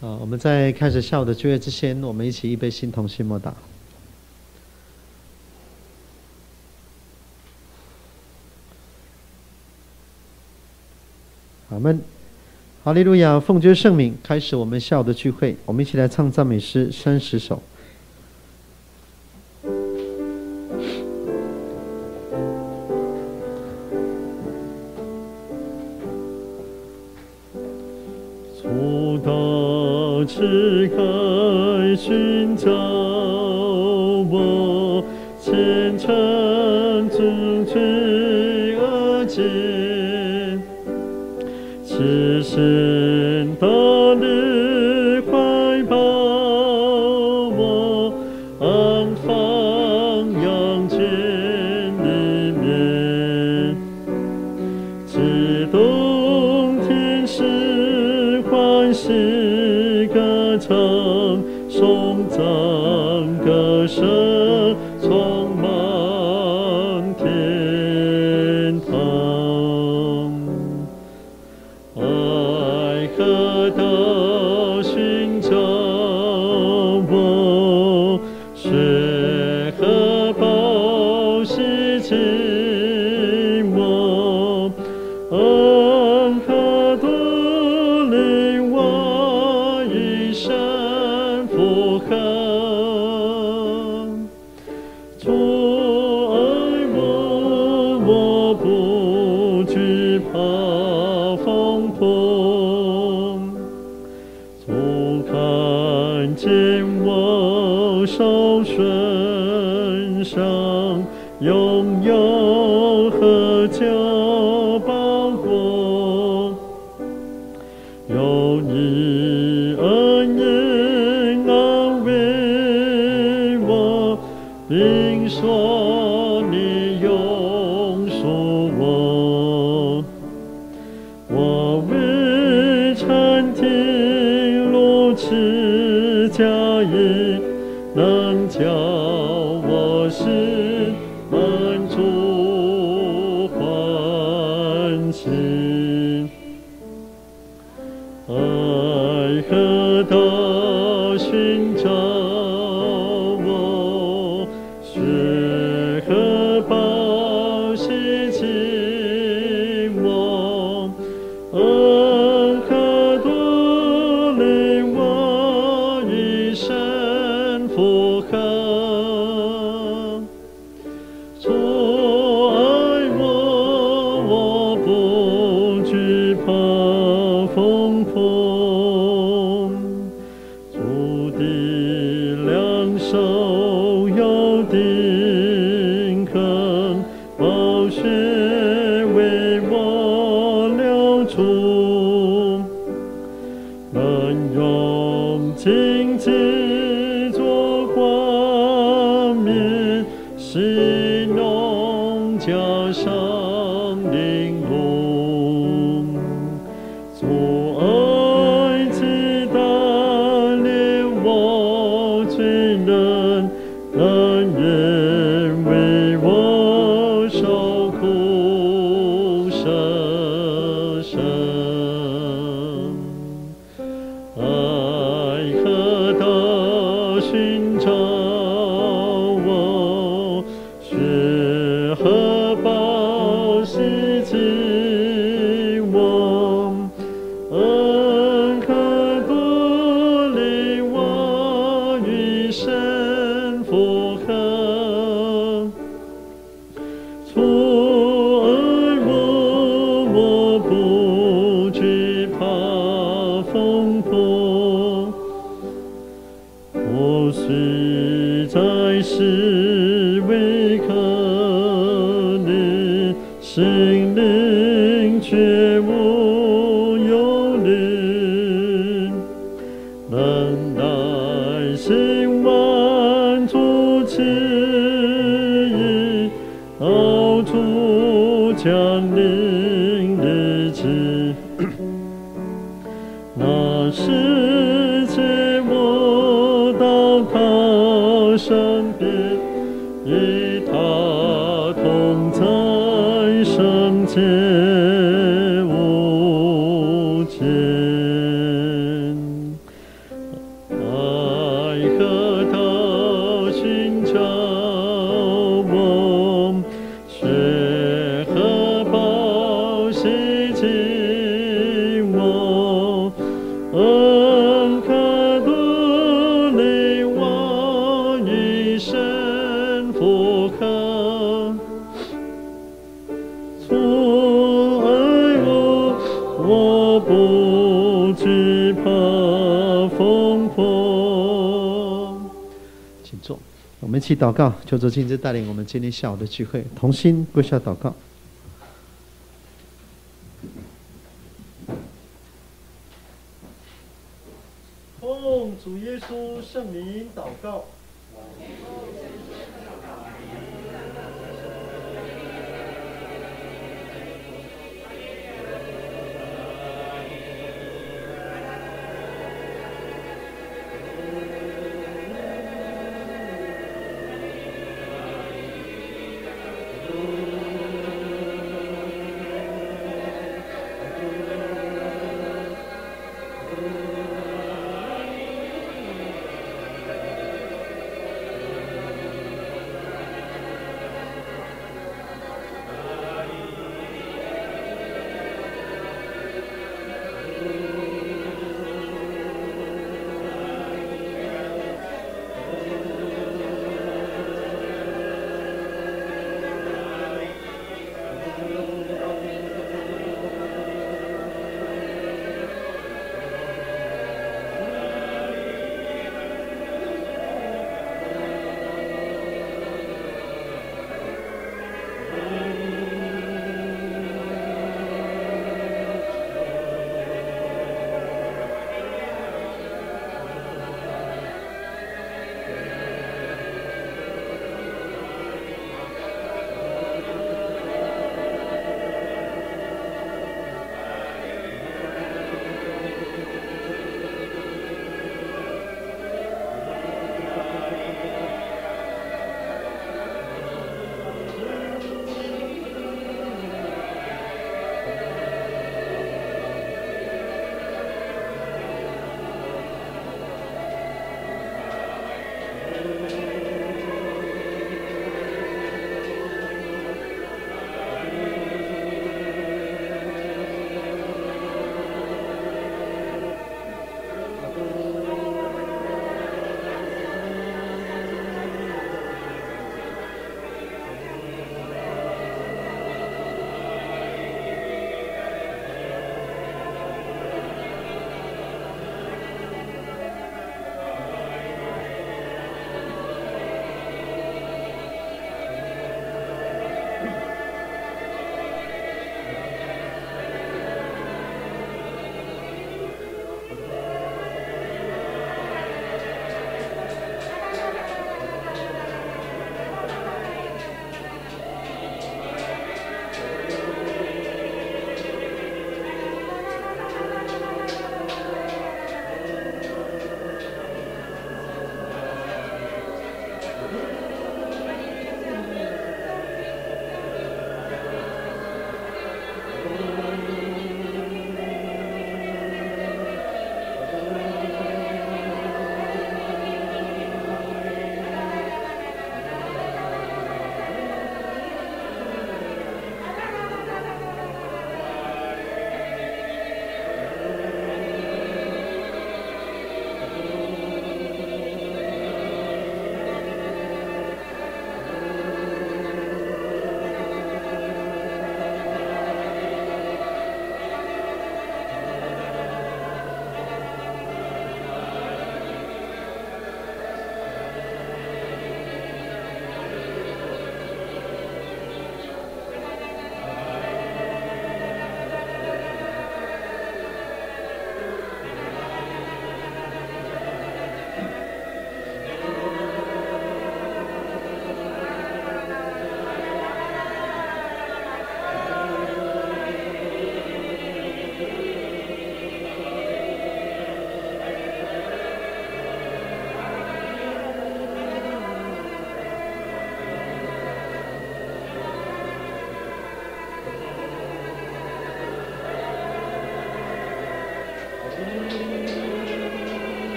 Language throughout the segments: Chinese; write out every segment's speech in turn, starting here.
我们在开始下午的就业之前，我们一起预备心同心默祷。阿们，哈利路亚！奉主圣名，开始我们下午的聚会。我们一起来唱赞美诗30首。 从大池开寻找我，虔诚遵循而进，赤身大力怀抱我，安放羊圈里面，直动天使欢喜歌唱，颂赞歌声充满天堂。爱和道寻找我，血和宝洗净我，恩和独领我一生福恒。主爱我，我不惧怕风波。主看见我手顺上拥有和久包裹，有你恩言安慰我，并说你永属我。我为禅听如此佳音，能叫我心满足欢喜。爱和道寻找我，血和宝洗净我，恩和独领我一生福恒。主爱我，我不惧怕风波。主的两手有定坑，宝血为我流出，能用荆棘做冠冕，喜弄加上玲珑。主爱既带领我罪人，但也为我受苦舍身。爱和道寻找我，血和宝洗净我，恩和独领我一生福恒。主爱我，我不惧怕风波。我虽在世为可怜，心灵却无忧虑，能耐心满足其意，熬出降临日期。那时节我到他身边，与他同在圣洁无间。 我们一起祷告，求主亲自带领我们今天下午的聚会，同心跪下祷告。奉主耶稣圣名祷告。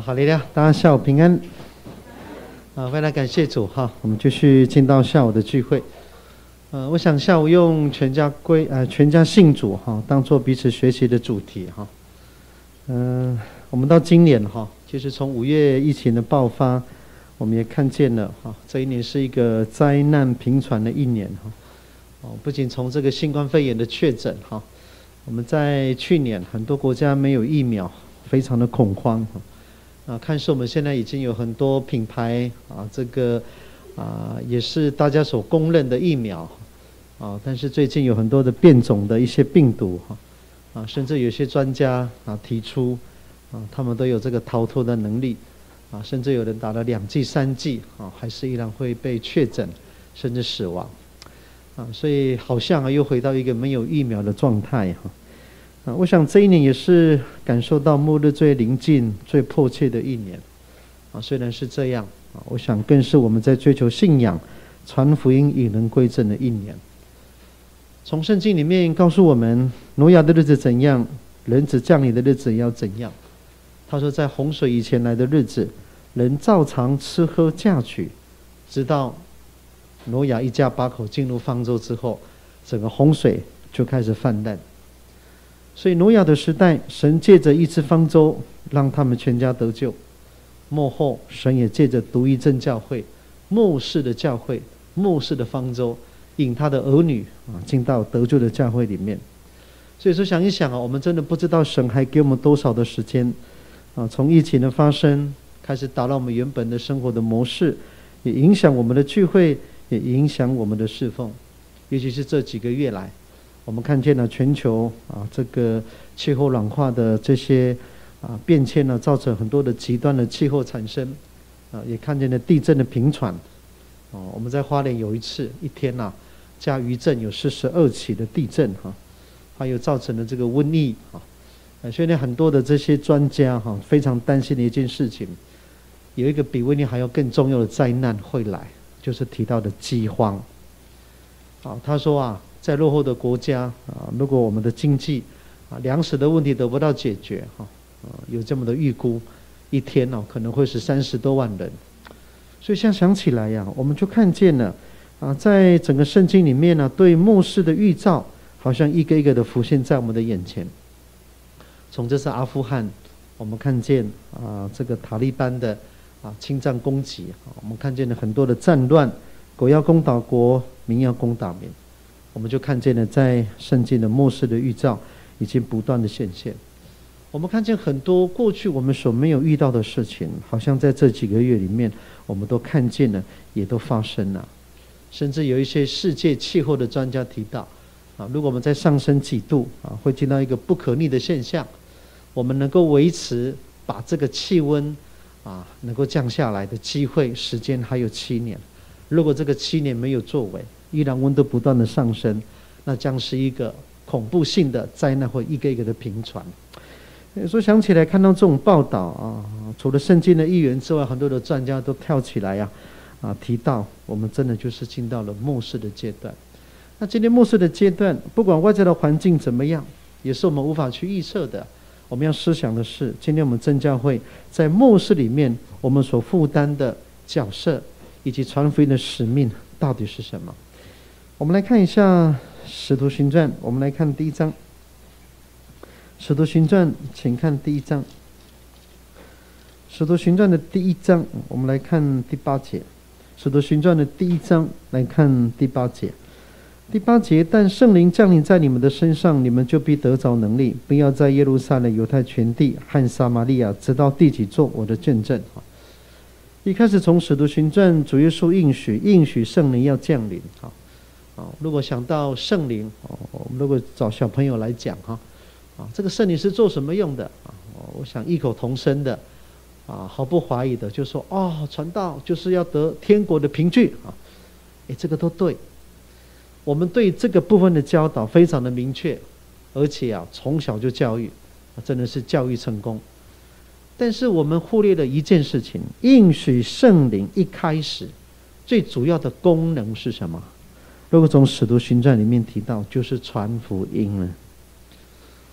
好嘞呀，大家下午平安。非常感谢主哈，我们继续进到下午的聚会。我想下午用全家信主哈，当做彼此学习的主题哈。我们到今年哈，其实从5月疫情的爆发，我们也看见了哈，这一年是一个灾难频传的一年哈。不仅从这个新冠肺炎的确诊哈，我们在去年很多国家没有疫苗，非常的恐慌哈。看似我们现在已经有很多品牌这个也是大家所公认的疫苗但是最近有很多的变种的一些病毒甚至有些专家提出他们都有这个逃脱的能力甚至有人打了2剂3剂还是依然会被确诊甚至死亡所以好像又回到一个没有疫苗的状态我想这一年也是感受到末日最临近最迫切的一年虽然是这样我想更是我们在追求信仰传福音引人归正的一年。从圣经里面告诉我们挪亚的日子怎样，人子降临的日子要怎样。他说在洪水以前来的日子，人照常吃喝嫁娶，直到挪亚一家8口进入方舟之后，整个洪水就开始泛滥。所以挪亚的时代，神借着一只方舟让他们全家得救。末后神也借着独一真教会末世的教会末世的方舟引他的儿女进到得救的教会里面。所以说想一想我们真的不知道神还给我们多少的时间从疫情的发生开始打乱我们原本的生活的模式，也影响我们的聚会，也影响我们的侍奉。尤其是这几个月来，我们看见了全球这个气候暖化的这些变迁呢，造成很多的极端的气候产生也看见了地震的频传我们在花莲有一天加余震有42起的地震还有造成了这个瘟疫所以呢，很多的这些专家非常担心的一件事情，有一个比瘟疫还要更重要的灾难会来，就是提到的饥荒他说在落后的国家如果我们的经济粮食的问题得不到解决有这么的预估，一天可能会是30多万人。所以想起来我们就看见了在整个圣经里面对末世的预兆好像一个一个的浮现在我们的眼前。从这次阿富汗我们看见这个塔利班的侵占攻击我们看见了很多的战乱，国要攻打国，民要攻打民。我们就看见了在圣经的末世的预兆已经不断的显现。我们看见很多过去我们所没有遇到的事情，好像在这几个月里面我们都看见了，也都发生了。甚至有一些世界气候的专家提到如果我们再上升几度会进到一个不可逆的现象，我们能够维持把这个气温能够降下来的机会时间还有7年。如果这个7年没有作为，依然温度不断的上升，那将是一个恐怖性的灾难会一个一个的频传。所以想起来看到这种报道除了圣经的预言之外，很多的专家都跳起来提到我们真的就是进到了末世的阶段。那今天末世的阶段，不管外在的环境怎么样，也是我们无法去预测的。我们要思想的是，今天我们真教会在末世里面我们所负担的角色以及传福音的使命到底是什么。我们来看一下使徒行传，我们来看第1章。使徒行传请看第1章。使徒行传的第1章，我们来看第8节。使徒行传的第1章来看第8节。第8节，但圣灵降临在你们的身上，你们就必得着能力，并要在耶路撒冷、犹太全地和撒玛利亚直到地极做我的见证。一开始从使徒行传，主耶稣应许圣灵要降临如果想到圣灵我们如果找小朋友来讲这个圣灵是做什么用的我想异口同声的毫不怀疑的就说传道就是要得天国的凭据这个都对。我们对这个部分的教导非常的明确，而且从小就教育真的是教育成功。但是我们忽略了一件事情，应许圣灵一开始最主要的功能是什么？如果从使徒行传里面提到，就是传福音了。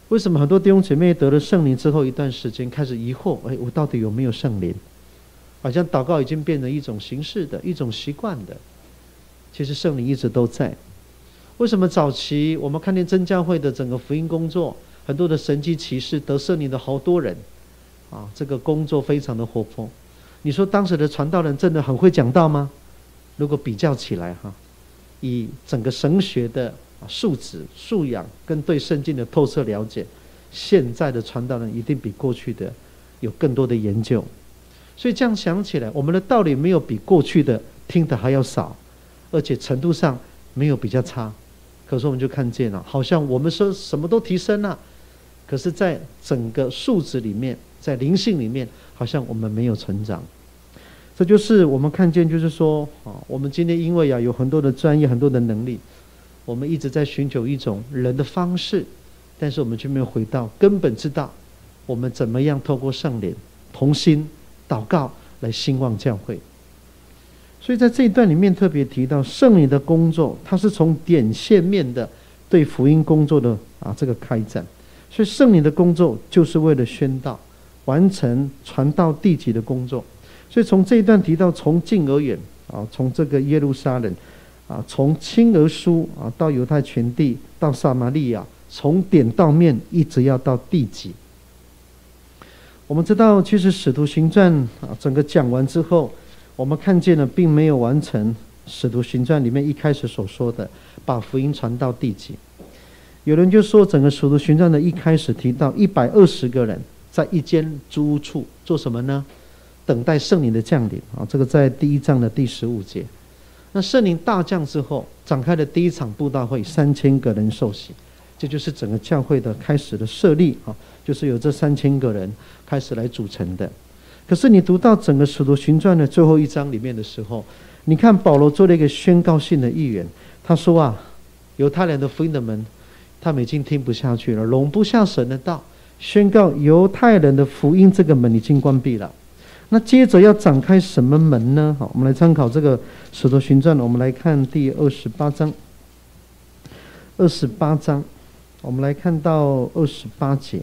为什么很多弟兄姐妹得了圣灵之后一段时间开始疑惑，我到底有没有圣灵？好像祷告已经变成一种形式的一种习惯的，其实圣灵一直都在。为什么早期我们看见真教会的整个福音工作，很多的神迹奇事，得圣灵的好多人这个工作非常的活泼。你说当时的传道人真的很会讲道吗？如果比较起来以整个神学的素质素养跟对圣经的透彻了解，现在的传道人一定比过去的有更多的研究。所以这样想起来，我们的道理没有比过去的听的还要少，而且程度上没有比较差。可是我们就看见了，好像我们说什么都提升了，可是在整个素质里面，在灵性里面，好像我们没有成长。这就是我们看见，就是说我们今天因为有很多的专业，很多的能力，我们一直在寻求一种人的方式，但是我们却没有回到根本之道，我们怎么样透过圣灵同心祷告来兴旺教会。所以在这一段里面特别提到圣灵的工作，它是从点线面的对福音工作的这个开展。所以圣灵的工作就是为了宣道，完成传道地极的工作。所以从这一段提到从近而远从这个耶路撒冷从亲而疏到犹太全地，到撒玛利亚，从点到面，一直要到地极。我们知道其实使徒行传整个讲完之后，我们看见了并没有完成使徒行传里面一开始所说的把福音传到地极。有人就说整个使徒行传的一开始提到120个人在一间租屋处做什么呢？等待圣灵的降临这个在第1章的第15节。那圣灵大降之后，展开了第一场布道会，3000个人受洗，这就是整个教会的开始的设立就是由这3000个人开始来组成的。可是你读到整个使徒行传的最后1章里面的时候，你看保罗做了一个宣告性的预言，他说犹太人的福音的门，他们已经听不下去了，容不下神的道，宣告犹太人的福音这个门已经关闭了。那接着要展开什么门呢？好，我们来参考这个使徒行传，我们来看第28章。28章，我们来看到28节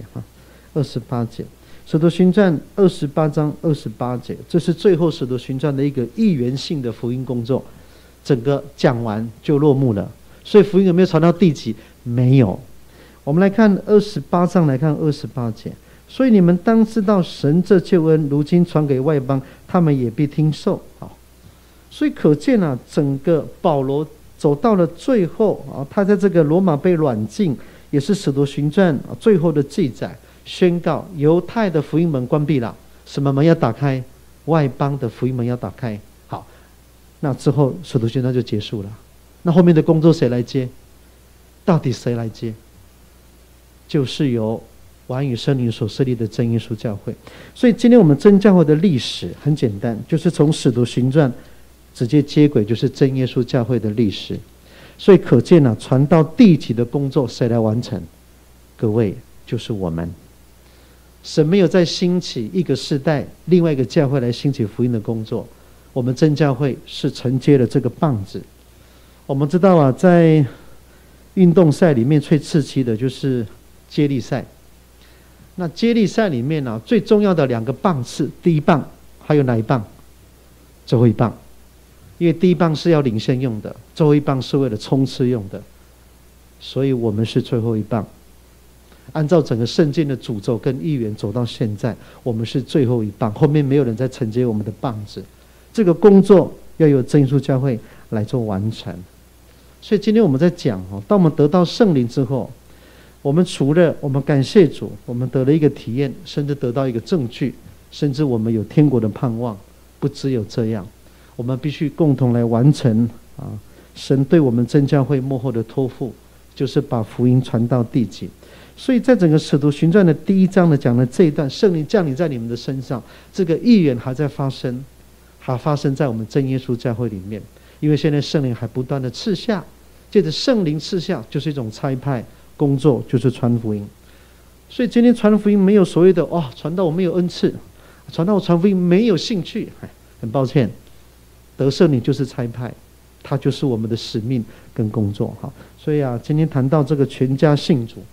28节。使徒行传28章28节，这是最后使徒行传的一个预言性的福音工作，整个讲完就落幕了。所以福音有没有传到地极？没有。我们来看28章，来看28节。所以你们当知道，神这救恩如今传给外邦，他们也必听受。所以可见整个保罗走到了最后他在这个罗马被软禁，也是使徒行传最后的记载，宣告犹太的福音门关闭了，什么门要打开？外邦的福音门要打开。好，那之后使徒行传就结束了。那后面的工作谁来接？到底谁来接？就是由完与圣灵所设立的真耶稣教会。所以今天我们真教会的历史很简单，就是从使徒行传直接接轨，就是真耶稣教会的历史。所以可见传到地极的工作谁来完成？各位，就是我们。神没有再兴起一个世代另外一个教会来兴起福音的工作，我们真教会是承接了这个棒子。我们知道在运动赛里面最刺激的就是接力赛。那接力赛里面最重要的2个棒次，第一棒还有哪一棒？最后一棒。因为第一棒是要领先用的，最后一棒是为了冲刺用的，所以我们是最后一棒。按照整个圣经的诅咒跟预言走到现在，我们是最后一棒，后面没有人再承接我们的棒子。这个工作要由真耶稣教会来做完成。所以今天我们在讲当我们得到圣灵之后，我们除了我们感谢主，我们得了一个体验，甚至得到一个证据，甚至我们有天国的盼望。不只有这样，我们必须共同来完成神对我们真教会幕后的托付，就是把福音传到地极。所以在整个使徒行传的第1章讲的这一段，圣灵降临在你们的身上，这个预言还在发生，还发生在我们真耶稣教会里面。因为现在圣灵还不断的赐下，借着圣灵赐下就是一种差派工作，就是传福音。所以今天传福音没有所谓的传道我没有恩赐，传道我传福音没有兴趣，很抱歉，得圣灵就是差派，它就是我们的使命跟工作。所以今天谈到这个全家信主，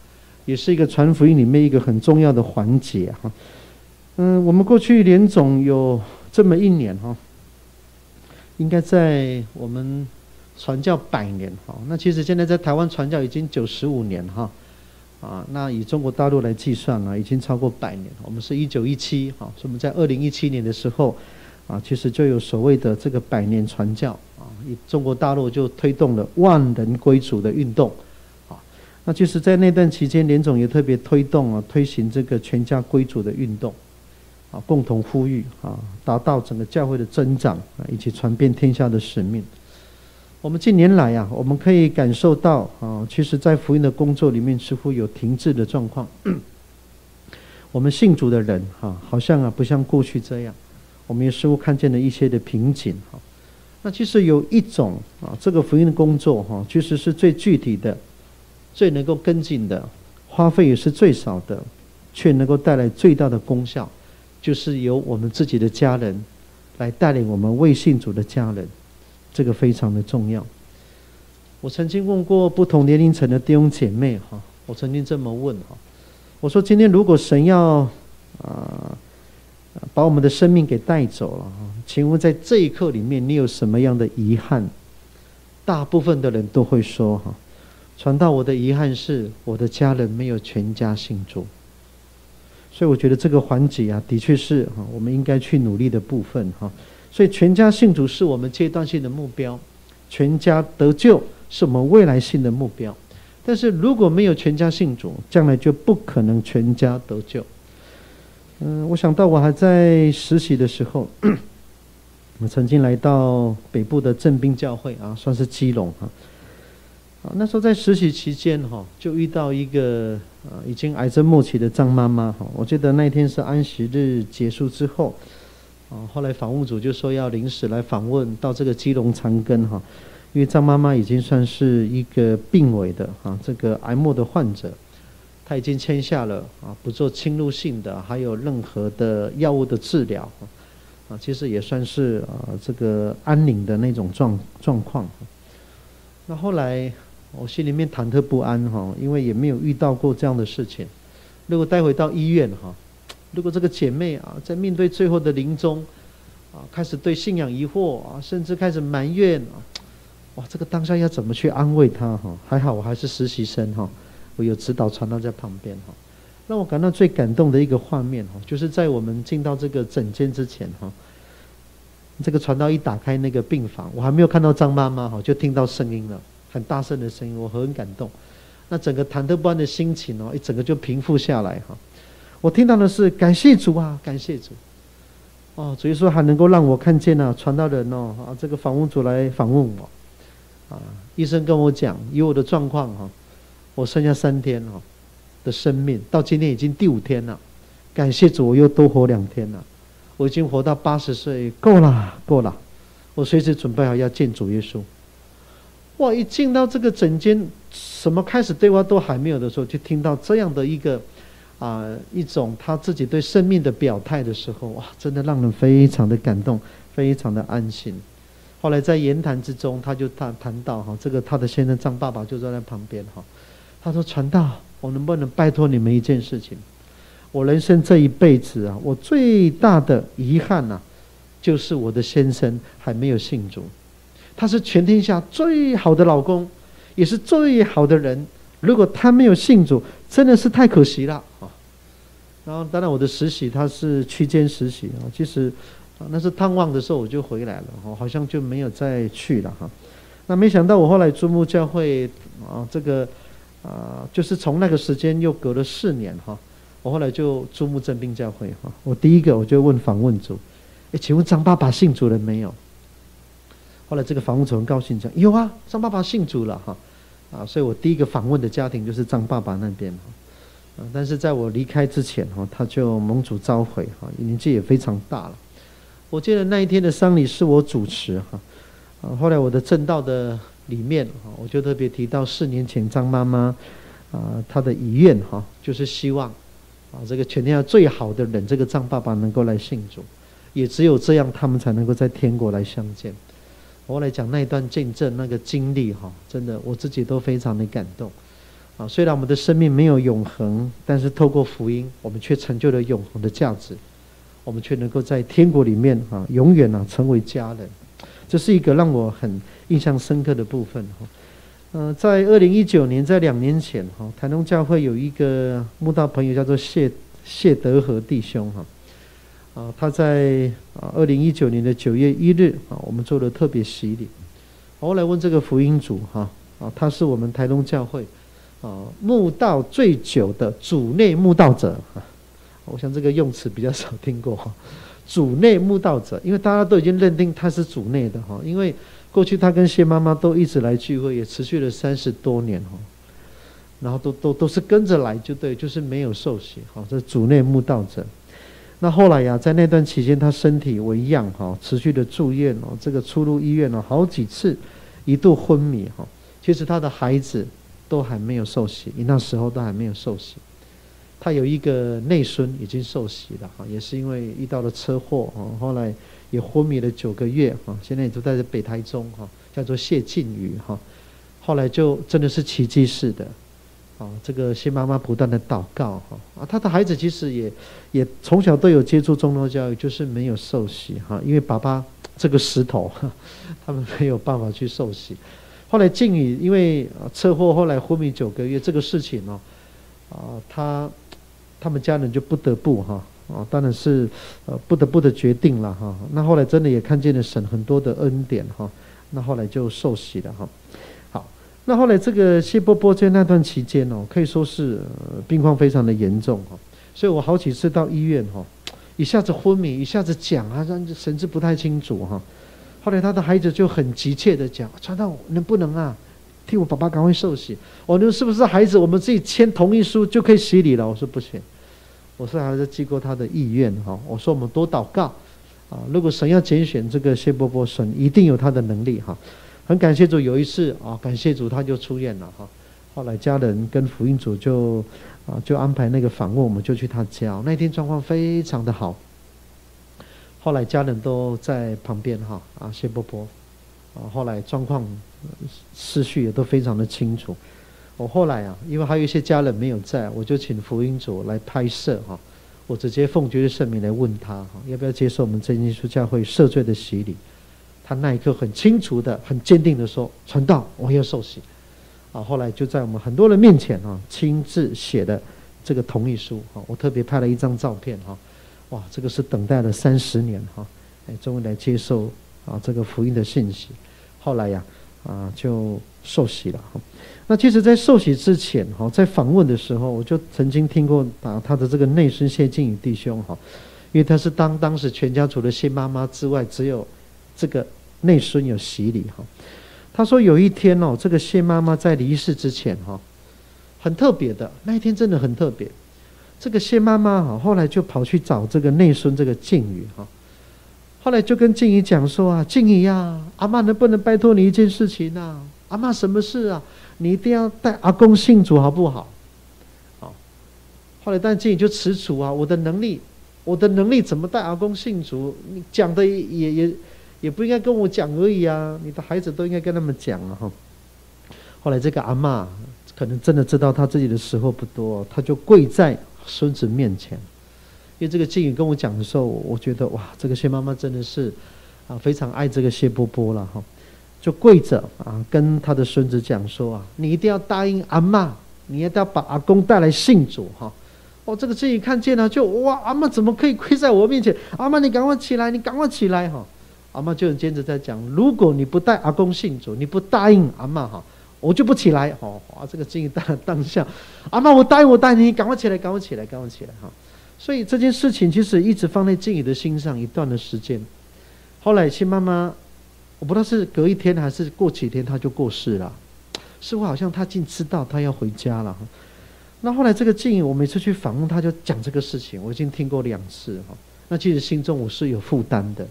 也是一个传福音里面一个很重要的环节哈。我们过去联总有这么一年哈，应该在我们传教100年哈。那其实现在在台湾传教已经95年哈。那以中国大陆来计算已经超过100年。我们是1917哈，所以我们在2017年的时候其实就有所谓的这个100年传教中国大陆就推动了万人归主的运动那其实在那段期间，联总也特别推动推行这个全家归主的运动共同呼吁达到整个教会的增长以及传遍天下的使命。我们近年来我们可以感受到其实在福音的工作里面似乎有停滞的状况。我们信主的人好像不像过去这样，我们也似乎看见了一些的瓶颈那其实有一种这个福音的工作其实是最具体的、最能够跟进的，花费也是最少的，却能够带来最大的功效，就是由我们自己的家人来带领我们未信主的家人，这个非常的重要。我曾经问过不同年龄层的弟兄姐妹我曾经这么问我说今天如果神要把我们的生命给带走了请问在这一刻里面你有什么样的遗憾？大部分的人都会说传道，我的遗憾是我的家人没有全家信主。所以我觉得这个环节的确是我们应该去努力的部分所以全家信主是我们阶段性的目标，全家得救是我们未来性的目标。但是如果没有全家信主，将来就不可能全家得救。我想到我还在实习的时候我曾经来到北部的正兵教会算是基隆那时候在实习期间就遇到一个已经癌症末期的张妈妈我记得那天是安息日结束之后后来访问组就说要临时来访问到这个基隆长庚因为张妈妈已经算是一个病危的这个癌末的患者，她已经签下了不做侵入性的还有任何的药物的治疗其实也算是这个安宁的那种状况。那后来我心里面忐忑不安因为也没有遇到过这样的事情。如果待会到医院如果这个姐妹在面对最后的临终开始对信仰疑惑甚至开始埋怨哇，这个当下要怎么去安慰她还好我还是实习生我有指导传道在旁边让我感到最感动的一个画面就是在我们进到这个诊间之前这个传道一打开那个病房，我还没有看到张妈妈就听到声音了，很大声的声音，我很感动。那整个忐忑不安的心情一整个就平复下来我听到的是感谢主感谢主主耶稣还能够让我看见传道人这个访问组来访问我医生跟我讲以我的状况我剩下3天的生命，到今天已经第5天了，感谢主我又多活2天了，我已经活到80岁，够了，我随时准备好要见主耶稣。哇，一进到这个诊间，什么开始对话都还没有的时候，就听到这样的一个一种他自己对生命的表态的时候，哇，真的让人非常的感动，非常的安心。后来在言谈之中，他就谈到这个他的先生张爸爸就坐在旁边他说传道，我能不能拜托你们一件事情？我人生这一辈子我最大的遗憾就是我的先生还没有信主。他是全天下最好的老公，也是最好的人，如果他没有信主，真的是太可惜了然后当然我的实习他是区间实习其实那是探望的时候我就回来了好像就没有再去了那没想到我后来注目教会这个就是从那个时间又隔了4年我后来就注目正兵教会我第一个我就问访问组，请问张爸爸信主了没有？后来这个访问组很高兴讲有张爸爸信主了所以我第一个访问的家庭就是张爸爸那边但是在我离开之前他就蒙主召回年纪也非常大了。我记得那一天的丧礼是我主持后来我的正道的里面我就特别提到4年前张妈妈她的遗愿就是希望这个全天下最好的人这个张爸爸能够来信主，也只有这样他们才能够在天国来相见。我来讲那一段见证那个经历真的我自己都非常的感动。 虽然我们的生命没有永恒，但是透过福音，我们却成就了永恒的价值，我们却能够在天国里面永远成为家人。这是一个让我很印象深刻的部分。在2019年，在2年前，台东教会有一个慕道朋友叫做谢德和弟兄，他在2019年的9月1日，我们做了特别洗礼。我来问这个福音主，他是我们台东教会慕道最久的主内慕道者。我想这个用词比较少听过，主内慕道者，因为大家都已经认定他是主内的，因为过去他跟谢妈妈都一直来聚会，也持续了30多年，然后都是跟着来，就对，就是没有受洗，这是主内慕道者。那后来呀，在那段期间，他身体为恙，持续的住院，这个出入医院好几次，一度昏迷。其实他的孩子都还没有受洗，那时候都还没有受洗。他有一个内孙已经受洗了，也是因为遇到了车祸，后来也昏迷了9个月，现在也都在北台中，叫做谢靖宇，后来就真的是奇迹式的，这个谢妈妈不断的祷告，他的孩子其实也从小都有接触宗教教育，就是没有受洗，因为爸爸这个石头，他们没有办法去受洗。后来靖宇因为车祸，后来昏迷9个月，这个事情他们家人就不得不当然是不得不的决定了哈。那后来真的也看见了神很多的恩典哈，那后来就受洗了哈。好，那后来这个谢波波在那段期间可以说是病况非常的严重哈，所以我好几次到医院一下子昏迷，一下子讲让神志不太清楚哈。后来他的孩子就很急切的讲，传道能不能替我爸爸赶快受洗？我说是不是孩子我们自己签同意书就可以洗礼了？我说不行，我说还是经过他的意愿哈。我说我们多祷告如果神要拣选这个谢波波，神一定有他的能力哈。很感谢主，有一次感谢主他就出院了哈。后来家人跟福音组就安排那个访问，我们就去他家。那天状况非常的好，后来家人都在旁边谢波波后来状况思绪也都非常的清楚。我后来因为还有一些家人没有在，我就请福音组来拍摄我直接奉绝对圣名来问他要不要接受我们真耶稣教会赦罪的洗礼。他那一刻很清楚的很坚定的说，传道我要受洗后来就在我们很多人面前亲自写的这个同意书我特别拍了一张照片哇，这个是等待了30年终于来接受这个福音的信息。后来就受洗了那其实在受洗之前在访问的时候，我就曾经听过他的这个内孙谢靖宇弟兄因为他是当时全家除了谢妈妈之外，只有这个内孙有洗礼他说有一天这个谢妈妈在离世之前很特别的，那一天真的很特别。这个谢妈妈后来就跑去找这个内孙这个靖宇后来就跟靖宇讲说靖宇阿嬷能不能拜托你一件事情阿嬷什么事你一定要带阿公信主好不好后来但靖宇就踟蹰我的能力怎么带阿公信主？你讲的也不应该跟我讲而已你的孩子都应该跟他们讲后来这个阿嬷可能真的知道他自己的时候不多，他就跪在孙子面前。因为这个靖宇跟我讲的时候，我觉得哇，这个谢妈妈真的是非常爱这个谢波波了就跪着跟他的孙子讲说你一定要答应阿嬷，你一定要把阿公带来信主这个靖宇看见了就哇，阿嬷怎么可以跪在我面前？阿嬷你赶快起来，你赶快起来阿嬷就很坚持在讲，如果你不带阿公信主，你不答应阿嬷我就不起来这个靖宇当下，阿嬷我答应你，赶快起来赶快起来赶快起来所以这件事情其实一直放在靖宇的心上一段的时间。后来谢妈妈我不知道是隔一天还是过几天她就过世了，似乎好像她竟知道她要回家了那后来这个靖宇我每次去访问他就讲这个事情，我已经听过2次那其实心中我是有负担的，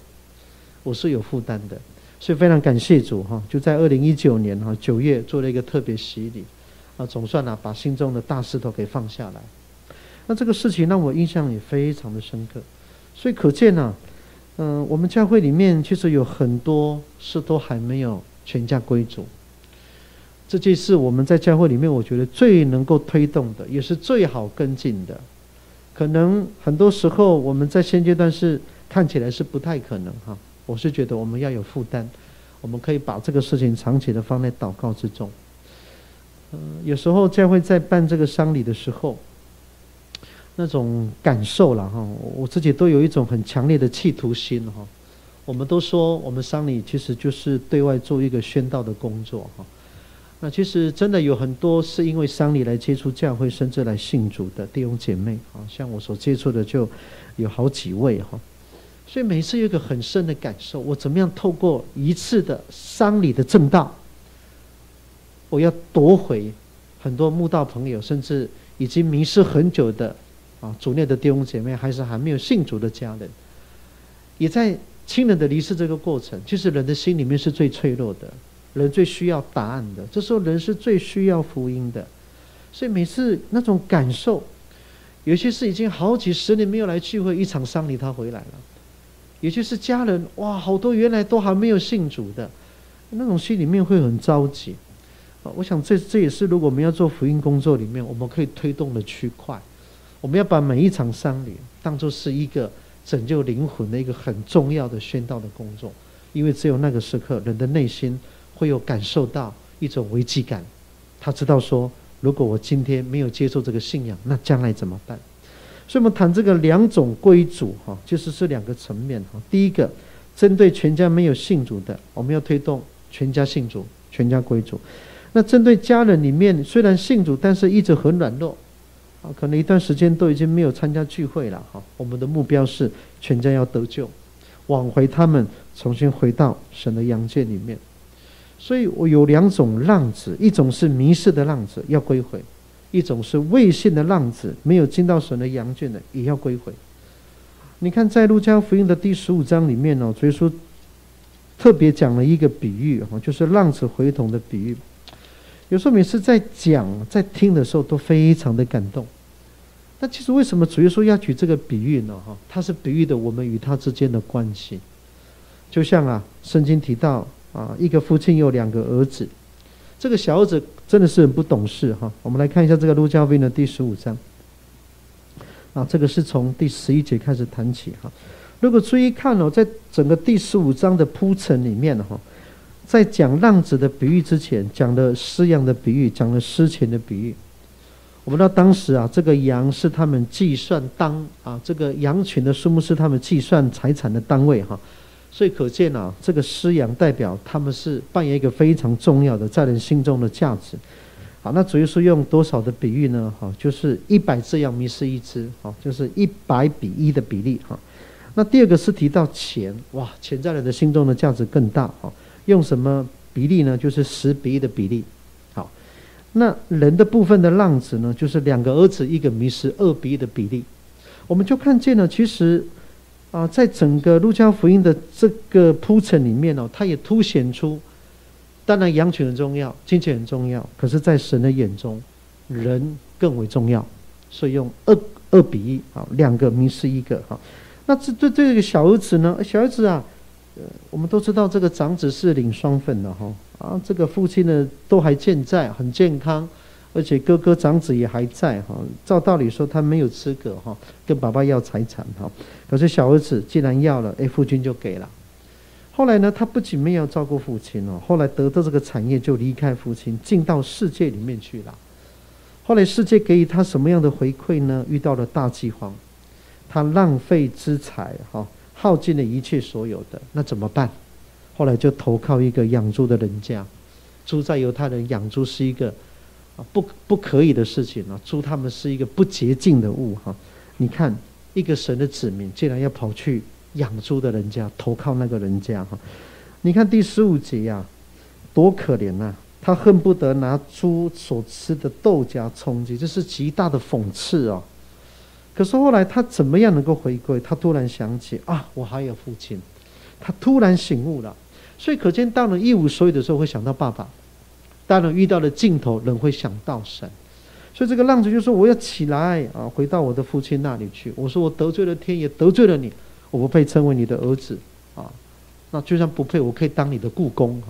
所以非常感谢主就在2019年9月做了一个特别洗礼总算把心中的大石头给放下来。那这个事情让我印象也非常的深刻，所以可见我们教会里面其实有很多事都还没有全家归主。 这就是我们在教会里面我觉得最能够推动的，也是最好跟进的。可能很多时候我们在现阶段是看起来是不太可能哈，我是觉得我们要有负担，我们可以把这个事情长期的放在祷告之中。有时候教会在办这个丧礼的时候，那种感受啦哈，我自己都有一种很强烈的企图心哈。我们都说我们丧礼其实就是对外做一个宣道的工作哈。那其实真的有很多是因为丧礼来接触教会，甚至来信主的弟兄姐妹啊，像我所接触的就有好几位哈。所以每次有一个很深的感受，我怎么样透过一次的丧礼的正道，我要夺回很多慕道朋友，甚至已经迷失很久的主内的弟兄姐妹，还是还没有信主的家人，也在亲人的离世这个过程，其实人的心里面是最脆弱的，人最需要答案的，这时候人是最需要福音的。所以每次那种感受，有些是已经好几十年没有来聚会，一场丧礼他回来了，也就是家人哇，好多原来都还没有信主的，那种心里面会很着急。我想这也是如果我们要做福音工作里面我们可以推动的区块。我们要把每一场丧礼当作是一个拯救灵魂的一个很重要的宣道的工作，因为只有那个时刻人的内心会有感受到一种危机感，他知道说如果我今天没有接受这个信仰，那将来怎么办？所以我们谈这个两种归主就是这两个层面。第一个，针对全家没有信主的，我们要推动全家信主，全家归主。那针对家人里面虽然信主，但是一直很软弱，可能一段时间都已经没有参加聚会了，我们的目标是全家要得救，挽回他们重新回到神的阳界里面。所以我有两种浪子，一种是迷失的浪子要归回，一种是未信的浪子没有进到神的阳界的也要归回。你看在路加福音的第15章里面主耶稣特别讲了一个比喻，就是浪子回头的比喻。有时候每次在讲在听的时候都非常的感动。那其实为什么主耶稣要举这个比喻呢？他是比喻的我们与他之间的关系。就像圣经提到一个父亲有两个儿子，这个小儿子真的是很不懂事我们来看一下这个路加福音的第15章这个是从第11节开始谈起如果注意看在整个第15章的铺陈里面在讲浪子的比喻之前，讲了失羊的比喻，讲了失钱的比喻。我们知道当时这个羊是他们计算这个羊群的数目是他们计算财产的单位所以可见这个失羊代表他们是扮演一个非常重要的在人心中的价值。好，那主耶稣用多少的比喻呢？就是100只羊迷失一只，就是100:1的比例那第二个是提到钱，哇，钱在人的心中的价值更大用什么比例呢？就是10:1的比例。好，那人的部分的浪子呢，就是2个儿子1个迷失2:1的比例。我们就看见了，其实在整个路加福音的这个铺陈里面它也凸显出，当然羊群很重要，金钱很重要，可是在神的眼中人更为重要，所以用2:1 2个迷失1个。那这个小儿子呢，小儿子我们都知道这个长子是领双份的这个父亲呢都还健在，很健康，而且哥哥长子也还在照道理说他没有资格跟爸爸要财产可是小儿子既然要了，父亲就给了。后来呢，他不仅没有照顾父亲后来得到这个产业就离开父亲，进到世界里面去了。后来世界给予他什么样的回馈呢？遇到了大饥荒，他浪费资财耗尽了一切所有的，那怎么办？后来就投靠一个养猪的人家。猪在犹太人养猪是一个不可以的事情猪他们是一个不洁净的物你看一个神的子民竟然要跑去养猪的人家，投靠那个人家你看第15节多可怜他恨不得拿猪所吃的豆荚充饥，这是极大的讽刺可是后来他怎么样能够回归？他突然想起我还有父亲，他突然醒悟了。所以可见当人一无所有的时候会想到爸爸，当人遇到了尽头人会想到神。所以这个浪子就说我要起来回到我的父亲那里去。我说我得罪了天也得罪了你，我不配称为你的儿子那就算不配，我可以当你的雇工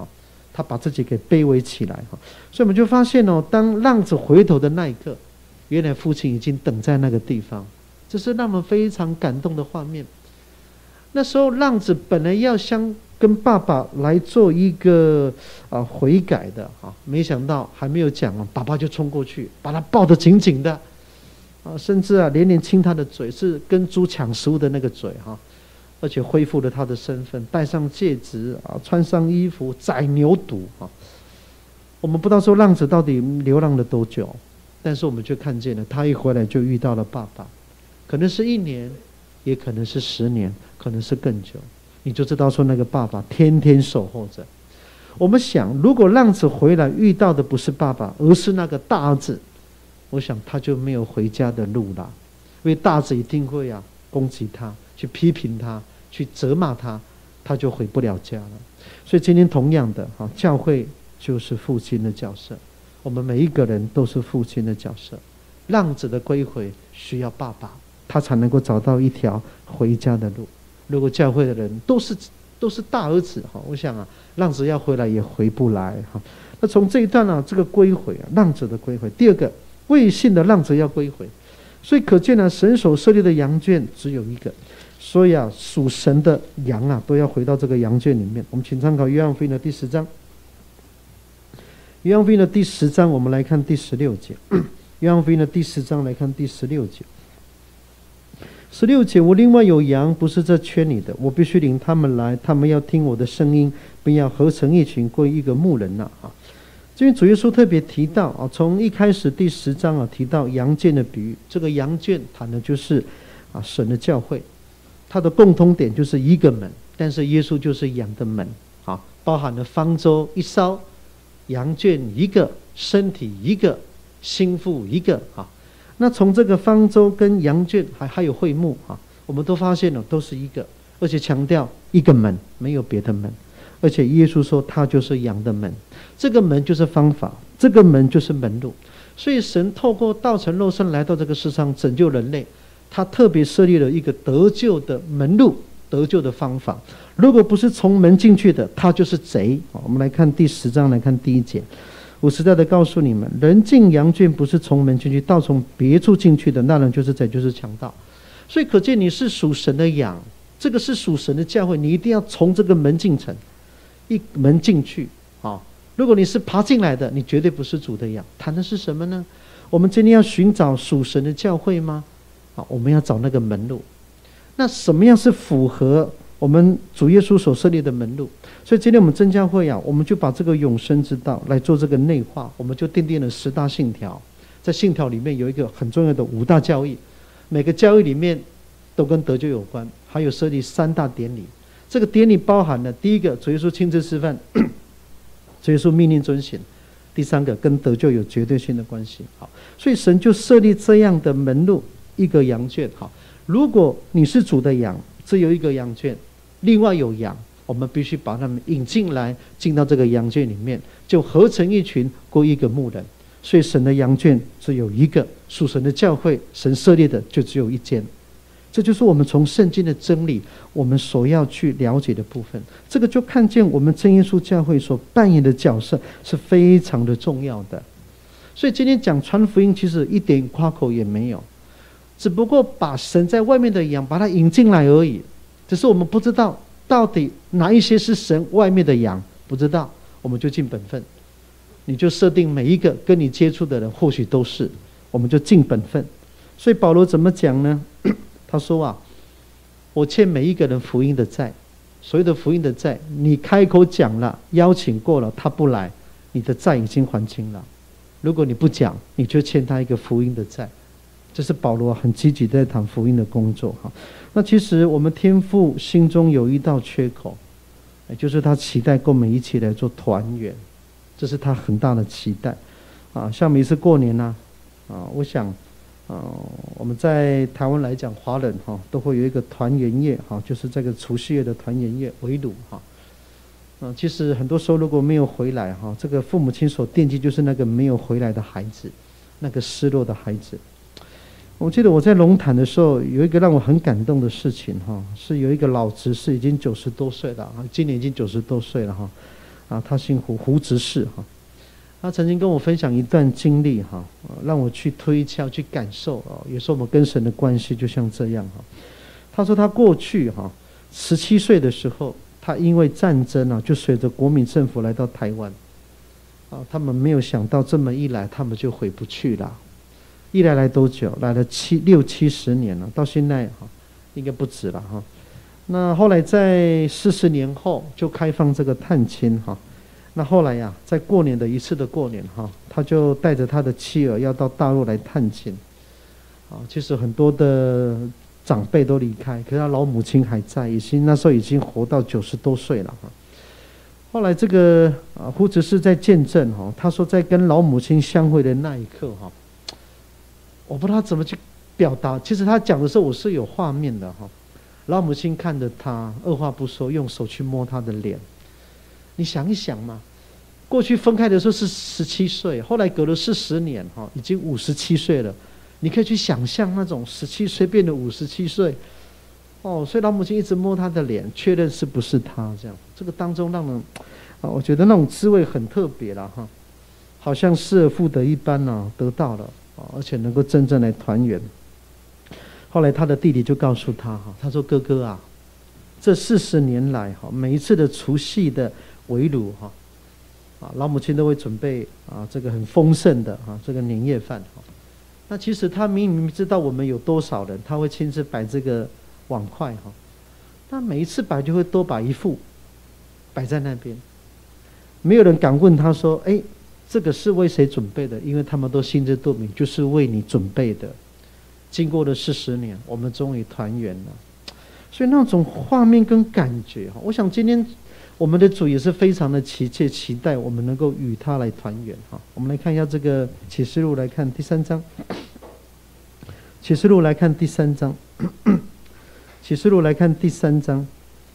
他把自己给卑微起来哈。所以我们就发现哦，当浪子回头的那一刻，原来父亲已经等在那个地方，这是让我们非常感动的画面。那时候浪子本来要跟爸爸来做一个悔改的啊，没想到还没有讲啊，爸爸就冲过去把他抱得紧紧的啊，甚至连连亲他的嘴，是跟猪抢食物的那个嘴哈，而且恢复了他的身份，戴上戒指啊，穿上衣服，宰牛犊啊。我们不知道说浪子到底流浪了多久，但是我们却看见了他一回来就遇到了爸爸，可能是1年，也可能是10年，可能是更久。你就知道说那个爸爸天天守候着。我们想，如果浪子回来遇到的不是爸爸，而是那个大儿子，我想他就没有回家的路了，因为大儿子一定会攻击他，去批评他，去责骂他，他就回不了家了。所以今天同样的教会就是父亲的角色，我们每一个人都是父亲的角色。浪子的归回需要爸爸，他才能够找到一条回家的路。如果教会的人都是大儿子我想浪子要回来也回不来那从这一段这个归回浪子的归回。第二个，未信的浪子要归回。所以可见神所设立的羊圈只有一个，所以属神的羊都要回到这个羊圈里面。我们请参考约翰福音的第10章。约翰福音的第10章，我们来看第16节。约翰福音的第10章来看第16节。16节，我另外有羊，不是这圈里的，我必须领他们来，他们要听我的声音，并要合成一群，归一个牧人这边主耶稣特别提到从一开始第10章提到羊圈的比喻。这个羊圈谈的就是神的教会，它的共通点就是一个门，但是耶稣就是羊的门包含了方舟一艘，羊圈一个，身体一个，心腹一个那从这个方舟跟羊圈还有会幕我们都发现了都是一个，而且强调一个门，没有别的门。而且耶稣说他就是羊的门，这个门就是方法，这个门就是门路。所以神透过道成肉身来到这个世上拯救人类，他特别设立了一个得救的门路，得救的方法。如果不是从门进去的，他就是贼。我们来看第10章，来看第1节。我实在的告诉你们，人进羊圈不是从门进去，倒从别处进去的，那人就是贼，就是强盗。所以可见你是属神的羊，这个是属神的教会，你一定要从这个门进城，一门进去如果你是爬进来的，你绝对不是主的羊。谈的是什么呢？我们今天要寻找属神的教会吗？我们要找那个门路。那什么样是符合我们主耶稣所设立的门路？所以今天我们真教会我们就把这个永生之道来做这个内化，我们就奠定了10大信条。在信条里面有一个很重要的5大教义，每个教义里面都跟得救有关，还有设立3大典礼。这个典礼包含了第一个，主耶稣亲自示范，主耶稣命令遵行；第3个，跟得救有绝对性的关系。所以神就设立这样的门路，一个羊圈。如果你是主的羊，只有一个羊圈，另外有羊，我们必须把他们引进来，进到这个羊圈里面，就合成一群，归一个牧人。所以神的羊圈只有一个，属神的教会，神设立的就只有一间。这就是我们从圣经的真理，我们所要去了解的部分。这个就看见我们真耶稣教会所扮演的角色是非常的重要的。所以今天讲传福音，其实一点夸口也没有，只不过把神在外面的羊把它引进来而已。只是我们不知道到底哪一些是神外面的羊，不知道，我们就尽本分。你就设定每一个跟你接触的人或许都是，我们就尽本分。所以保罗怎么讲呢？他说我欠每一个人福音的债。所谓的福音的债，你开口讲了，邀请过了，他不来，你的债已经还清了。如果你不讲，你就欠他一个福音的债。这是保罗很积极在谈福音的工作。那其实我们天父心中有一道缺口，就是他期待跟我们一起来做团圆，这是他很大的期待像每次过年我想我们在台湾来讲，华人都会有一个团圆夜就是这个除夕夜的团圆夜，围炉其实很多时候如果没有回来这个父母亲所惦记就是那个没有回来的孩子，那个失落的孩子。我记得我在龙潭的时候，有一个让我很感动的事情是有一个老执事已经90多岁了，今年已经90多岁了他姓胡，胡执事哈。他曾经跟我分享一段经历哈，让我去推敲、去感受啊。有时候我们跟神的关系就像这样哈。他说他过去哈17岁的时候，他因为战争啊，就随着国民政府来到台湾啊。他们没有想到这么一来，他们就回不去了。一来多久？来了60、70年了，到现在哈应该不止了哈。那后来在40年后就开放这个探亲哈。那后来呀，在过年的一次的过年哈，他就带着他的妻儿要到大陆来探亲，啊，其实很多的长辈都离开，可是他老母亲还在，那时候已经活到90多岁了哈。后来这个胡执事在见证哈，他说在跟老母亲相会的那一刻哈，我不知道怎么去表达，其实他讲的时候我是有画面的哈。老母亲看着他，二话不说，用手去摸他的脸。你想一想嘛，过去分开的时候是17岁，后来隔了40年哈，已经57岁了。你可以去想象那种17岁变得57岁，哦，所以老母亲一直摸他的脸，确认是不是他这样。这个当中让人我觉得那种滋味很特别了哈，好像失而复得一般呢，得到了而且能够真正来团圆。后来他的弟弟就告诉他哈，他说哥哥啊，这40年来哈，每一次的除夕的围炉哈，老母亲都会准备这个很丰盛的这个年夜饭哈。那其实他明明知道我们有多少人，他会亲自摆这个碗筷哈。那每一次摆就会多摆一副，摆在那边，没有人敢问他说：“哎，这个是为谁准备的？”因为他们都心知肚明，就是为你准备的。经过了40年，我们终于团圆了。所以那种画面跟感觉，我想今天我们的主也是非常的期待我们能够与他来团圆哈。我们来看一下这个启示录，来看第3章。启示录来看第3章，启示录来看第3章，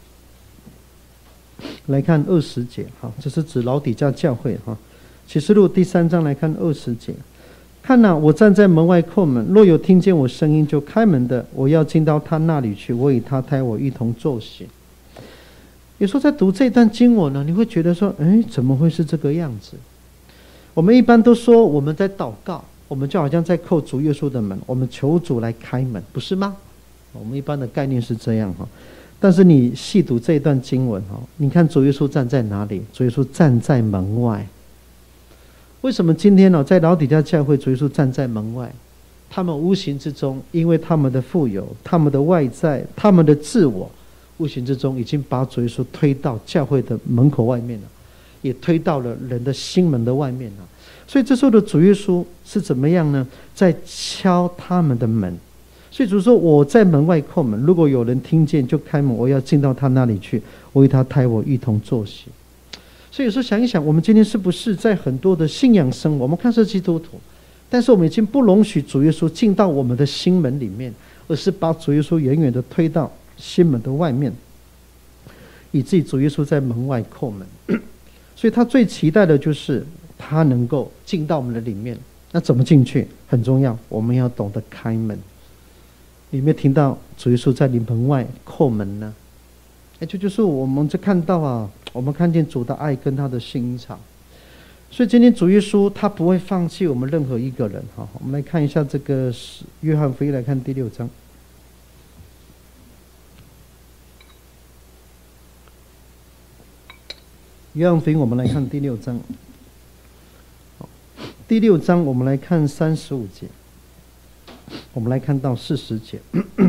来看20节哈，这是指老底嘉教会哈。启示录第3章来看20节。看哪，我站在门外叩门，若有听见我声音就开门的，我要进到他那里去，我与他胎我一同坐席。有时候在读这段经文呢，你会觉得说，怎么会是这个样子？我们一般都说我们在祷告，我们就好像在叩主耶稣的门，我们求主来开门，不是吗？我们一般的概念是这样哈。但是你细读这一段经文哈，你看主耶稣站在哪里？主耶稣站在门外。为什么今天呢，在老底嘉教会主耶稣站在门外？他们无形之中，因为他们的富有、他们的外在、他们的自我，无形之中已经把主耶稣推到教会的门口外面了，也推到了人的心门的外面了。所以这时候的主耶稣是怎么样呢？在敲他们的门。所以主说：“我在门外叩门，如果有人听见就开门，我要进到他那里去，我与他胎我一同坐席。”所以有时候想一想，我们今天是不是在很多的信仰生活，我们看是基督徒，但是我们已经不容许主耶稣进到我们的心门里面，而是把主耶稣远远的推到心门的外面，以至于主耶稣在门外叩门。所以他最期待的就是他能够进到我们的里面。那怎么进去很重要，我们要懂得开门。你有没有听到主耶稣在你门外叩门呢？这就是我们在看到我们看见主的爱跟他的心肠。所以今天主耶稣他不会放弃我们任何一个人哈。我们来看一下这个约翰福音，来看第6章。约翰福音我们来看第6章。第6章我们来看35节，我们来看到40节。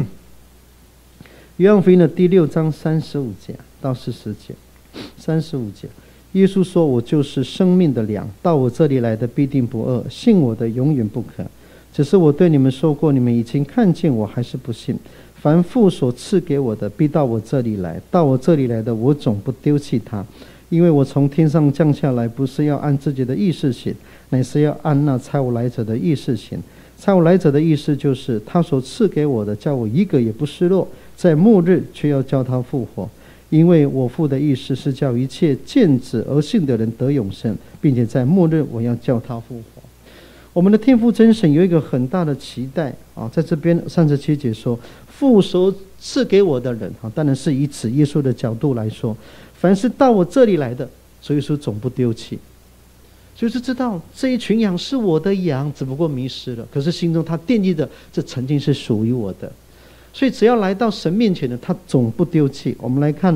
约翰福音的第6章35节到40节。35节，耶稣说：“我就是生命的粮，到我这里来的必定不饿，信我的永远不渴。只是我对你们说过，你们已经看见我，还是不信。凡父所赐给我的，必到我这里来；到我这里来的，我总不丢弃他。因为我从天上降下来，不是要按自己的意思行，乃是要按那差我来者的意思行。差我来者的意思就是，他所赐给我的，叫我一个也不失落，在末日却要叫他复活。因为我父的意思是叫一切见子而信的人得永生，并且在末日我要叫他复活。”我们的天父真神有一个很大的期待在这边37节说，父所赐给我的人当然是以此耶稣的角度来说，凡是到我这里来的主耶稣总不丢弃。就是知道这一群羊是我的羊，只不过迷失了，可是心中他惦记着这曾经是属于我的，所以只要来到神面前的，他总不丢弃。我们来看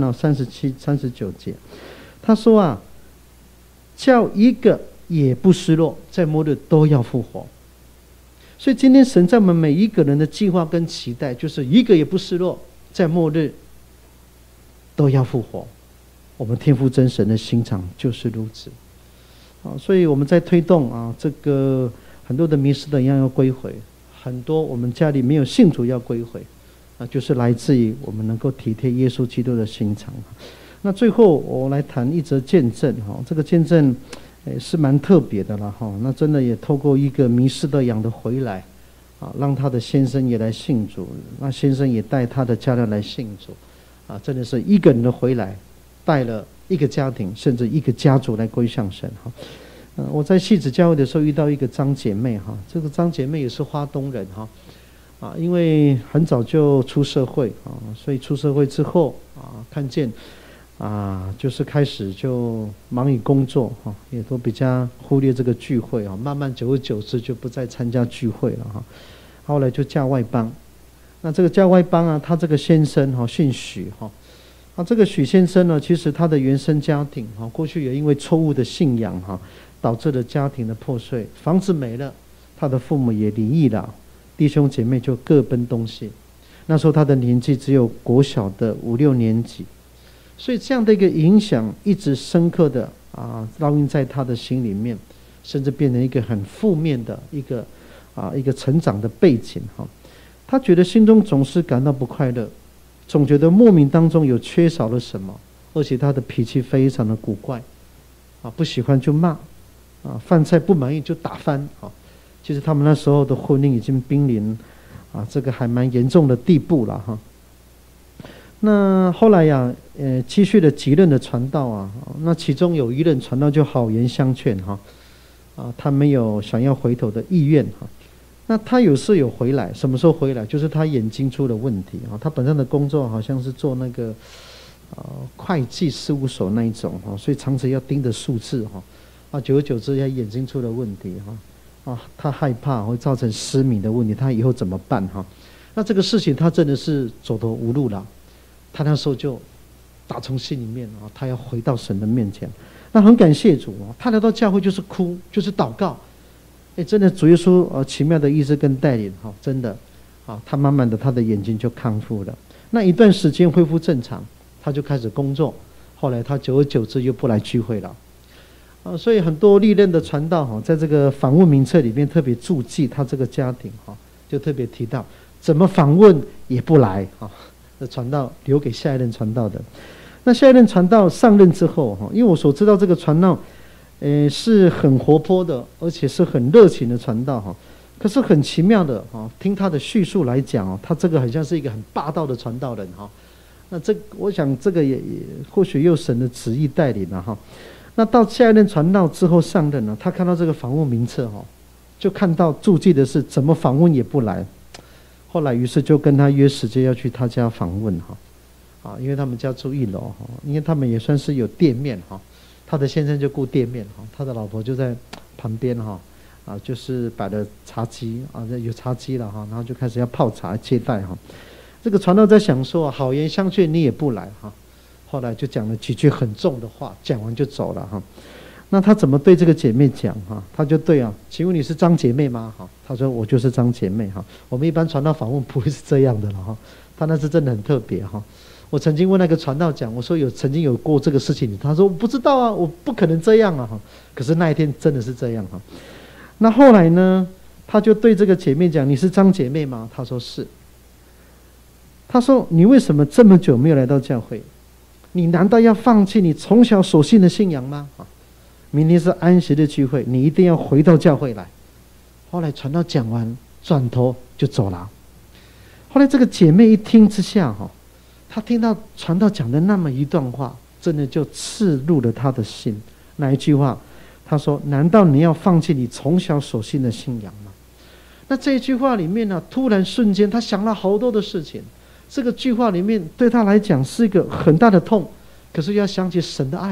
37、39节，他说啊，叫一个也不失落，在末日都要复活。所以今天神在我们每一个人的计划跟期待，就是一个也不失落，在末日都要复活。我们天父真神的心肠就是如此。所以我们在推动这个很多的迷失的羊要归回，很多我们家里没有信主要归回，就是来自于我们能够体贴耶稣基督的心肠。那最后我来谈一则见证，这个见证是蛮特别的了。那真的也透过一个迷失的羊的回来，让他的先生也来信主，那先生也带他的家人来信主，真的是一个人的回来，带了一个家庭甚至一个家族来归向神。我在汐止教会的时候遇到一个张姐妹，这个张姐妹也是花东人，因为很早就出社会，所以出社会之后看见就是开始就忙于工作，也都比较忽略这个聚会，慢慢久而久之就不再参加聚会了。后来就嫁外邦。那这个嫁外邦他这个先生姓许，这个许先生呢，其实他的原生家庭过去也因为错误的信仰导致了家庭的破碎，房子没了，他的父母也离异了，弟兄姐妹就各奔东西。那时候他的年纪只有国小的5、6年级，所以这样的一个影响一直深刻的烙印在他的心里面，甚至变成一个很负面的一个成长的背景。他觉得心中总是感到不快乐，总觉得莫名当中有缺少了什么，而且他的脾气非常的古怪，不喜欢就骂，饭菜不满意就打翻。其实他们那时候的婚姻已经濒临这个还蛮严重的地步了。那后来继续了几任的传道那其中有一任传道就好言相劝他没有想要回头的意愿。那他有时有回来，什么时候回来？就是他眼睛出了问题他本身的工作好像是做那个会计事务所那一种所以常常要盯着数字久而久之他眼睛出了问题他害怕会造成失明的问题，他以后怎么办那这个事情他真的是走投无路了。他那时候就打从心里面他要回到神的面前。那很感谢主他来到教会就是哭，就是祷告。真的主耶稣奇妙的医治跟带领真的他慢慢的他的眼睛就康复了。那一段时间恢复正常，他就开始工作。后来他久而久之又不来聚会了所以很多历任的传道在这个访问名册里面特别注记他这个家庭就特别提到怎么访问也不来这传道留给下一任传道的。那下一任传道上任之后因为我所知道这个传道是很活泼的，而且是很热情的传道可是很奇妙的听他的叙述来讲他这个很像是一个很霸道的传道人那我想这个也或许又神的旨意带领了那到下一任传道之后上任了，他看到这个访问名册就看到注记的是怎么访问也不来。后来于是就跟他约时间要去他家访问因为他们家住1楼因为他们也算是有店面他的先生就顾店面他的老婆就在旁边就是摆了茶几有茶几了然后就开始要泡茶接待这个传道在想说好言相劝你也不来后来就讲了几句很重的话，讲完就走了那他怎么对这个姐妹讲他就对请问你是张姐妹吗他说我就是张姐妹我们一般传道访问不会是这样的了他那是真的很特别我曾经问那个传道讲，我说曾经有过这个事情，他说我不知道我不可能这样可是那一天真的是这样那后来呢，他就对这个姐妹讲，你是张姐妹吗？他说是。他说你为什么这么久没有来到教会？你难道要放弃你从小所信的信仰吗？明天是安息日聚会，你一定要回到教会来。后来传道讲完，转头就走了。后来这个姐妹一听之下她听到传道讲的那么一段话，真的就刺入了她的心。哪一句话？她说难道你要放弃你从小所信的信仰吗？那这一句话里面呢，突然瞬间她想了好多的事情。这个句话里面对她来讲是一个很大的痛，可是要想起神的爱，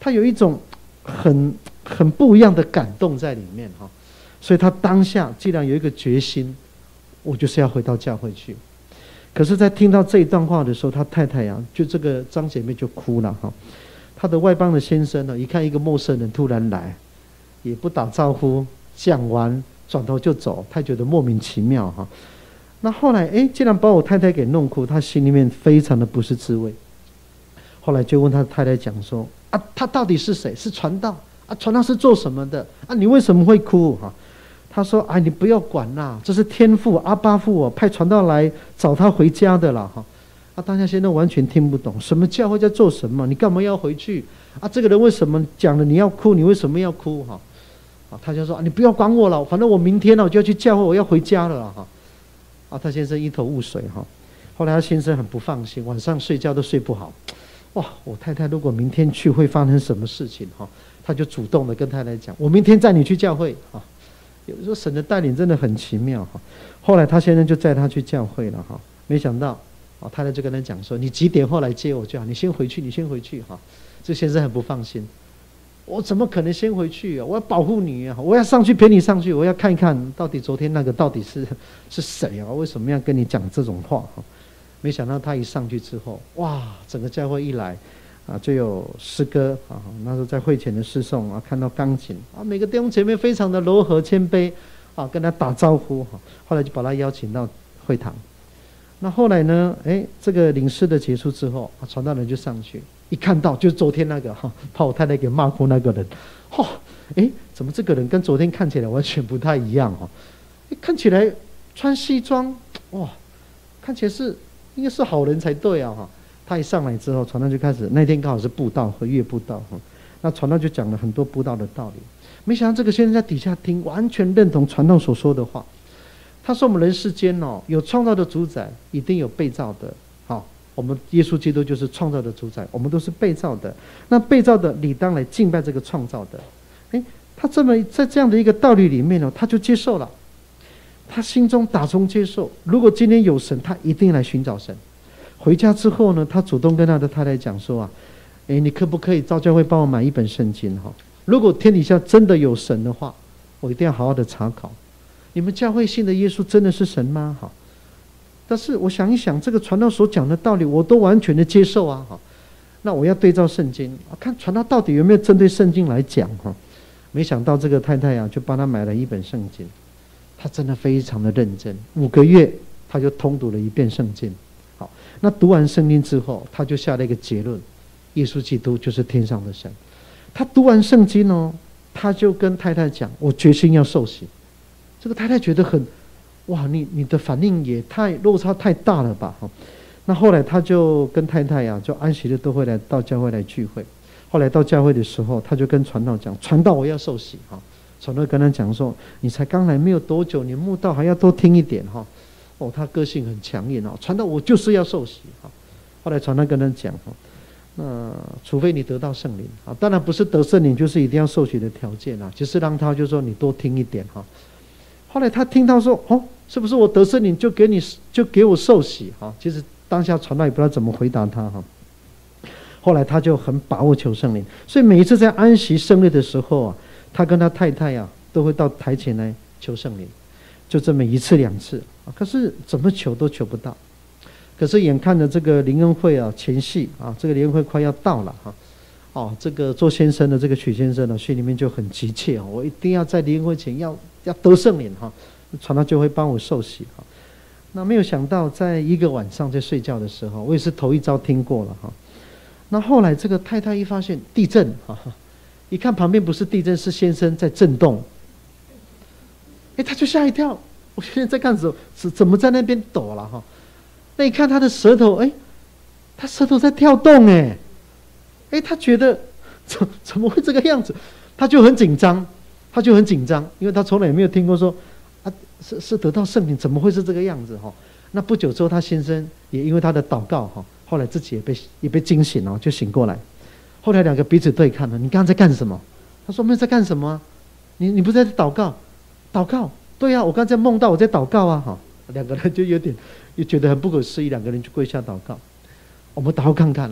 他有一种很不一样的感动在里面哈。所以他当下既然有一个决心，我就是要回到教会去。可是在听到这一段话的时候，他太太呀，就这个张姐妹就哭了哈。他的外邦的先生呢，一看一个陌生人突然来，也不打招呼，讲完转头就走，他觉得莫名其妙哈。那后来既然把我太太给弄哭，他心里面非常的不是滋味。后来就问他太太讲说啊，他到底是谁？是传道啊？传道是做什么的啊？你为什么会哭哈？他说你不要管啦，这是天父阿爸父派传道来找他回家的啦哈。当下先生完全听不懂什么教会在做什么，你干嘛要回去啊？这个人为什么讲了你要哭，你为什么要哭哈？他就说你不要管我了，反正我明天我就要去教会，我要回家了哈。他先生一头雾水哈。后来他先生很不放心，晚上睡觉都睡不好。哇，我太太如果明天去会发生什么事情哈？他就主动的跟太太讲，我明天载你去教会哈。有时候神的带领真的很奇妙哈。后来他先生就载他去教会了哈。没想到太太就跟他讲说，你几点后来接我就好，你先回去哈。这先生很不放心，我怎么可能先回去啊？我要保护你啊！我要上去陪你上去，我要看一看到底昨天那个到底是谁啊？为什么要跟你讲这种话哈？没想到他一上去之后，哇，整个教会一来就有诗歌那时候在会前的诗颂看到钢琴每个弟兄姐妹非常的柔和谦卑跟他打招呼后来就把他邀请到会堂。那后来呢？这个领诗的结束之后传道人就上去，一看到就是昨天那个把我太太给骂哭那个人怎么这个人跟昨天看起来完全不太一样看起来穿西装哇，看起来应该是好人才对啊他一上来之后，传道就开始，那天刚好是布道和月布道那传道就讲了很多布道的道理。没想到这个先生在底下听，完全认同传道所说的话。他说我们人世间有创造的主宰，一定有被造的我们耶稣基督就是创造的主宰，我们都是被造的，那被造的理当来敬拜这个创造的。他这么在这样的一个道理里面他就接受了，他心中打从接受，如果今天有神，他一定来寻找神。回家之后呢，他主动跟他的太太讲说你可不可以召教会帮我买一本圣经如果天底下真的有神的话，我一定要好好的查考。你们教会信的耶稣真的是神吗？但是我想一想，这个传道所讲的道理我都完全的接受那我要对照圣经看传道到底有没有针对圣经来讲没想到这个太太就帮他买了一本圣经，他真的非常的认真，5个月他就通读了一遍圣经。那读完圣经之后，他就下了一个结论，耶稣基督就是天上的神。他读完圣经他就跟太太讲，我决心要受洗。这个太太觉得哇，你的反应也落差太大了吧那后来他就跟太太就安息日都会到教会来聚会。后来到教会的时候，他就跟传道讲，传道我要受洗传道跟他讲说，你才刚来没有多久，你慕道还要多听一点他个性很强硬传道我就是要受洗后来传道跟他讲那除非你得到圣灵当然不是得圣灵就是一定要受洗的条件只是让他就说你多听一点后来他听到说是不是我得圣灵就给我受洗其实当下传道也不知道怎么回答他后来他就很把握求圣灵，所以每一次在安息圣日的时候他跟他太太都会到台前来求圣灵，就这么1次2次可是怎么求都求不到。可是眼看着这个灵恩会前夕这个灵恩会快要到了这个周先生的这个许先生心里面就很急切我一定要在灵恩会前要得圣灵传道就会帮我受洗那没有想到在一个晚上在睡觉的时候，我也是头一遭听过了那后来这个太太一发现地震一看旁边不是地震，是先生在震动他就吓一跳，我现在在干什么？怎么在那边抖了那一看他的舌头他舌头在跳动他觉得怎么会这个样子，他就很紧张，因为他从来也没有听过说是得到圣灵，怎么会是这个样子那不久之后，他先生也因为他的祷告后来自己也被惊醒就醒过来。后来2个彼此对看了，你刚刚在干什么？他说没有在干什么你不是在祷告？对我刚才梦到我在祷告2个人就有点也觉得很不可思议，2个人就跪下祷告。我们祷告看看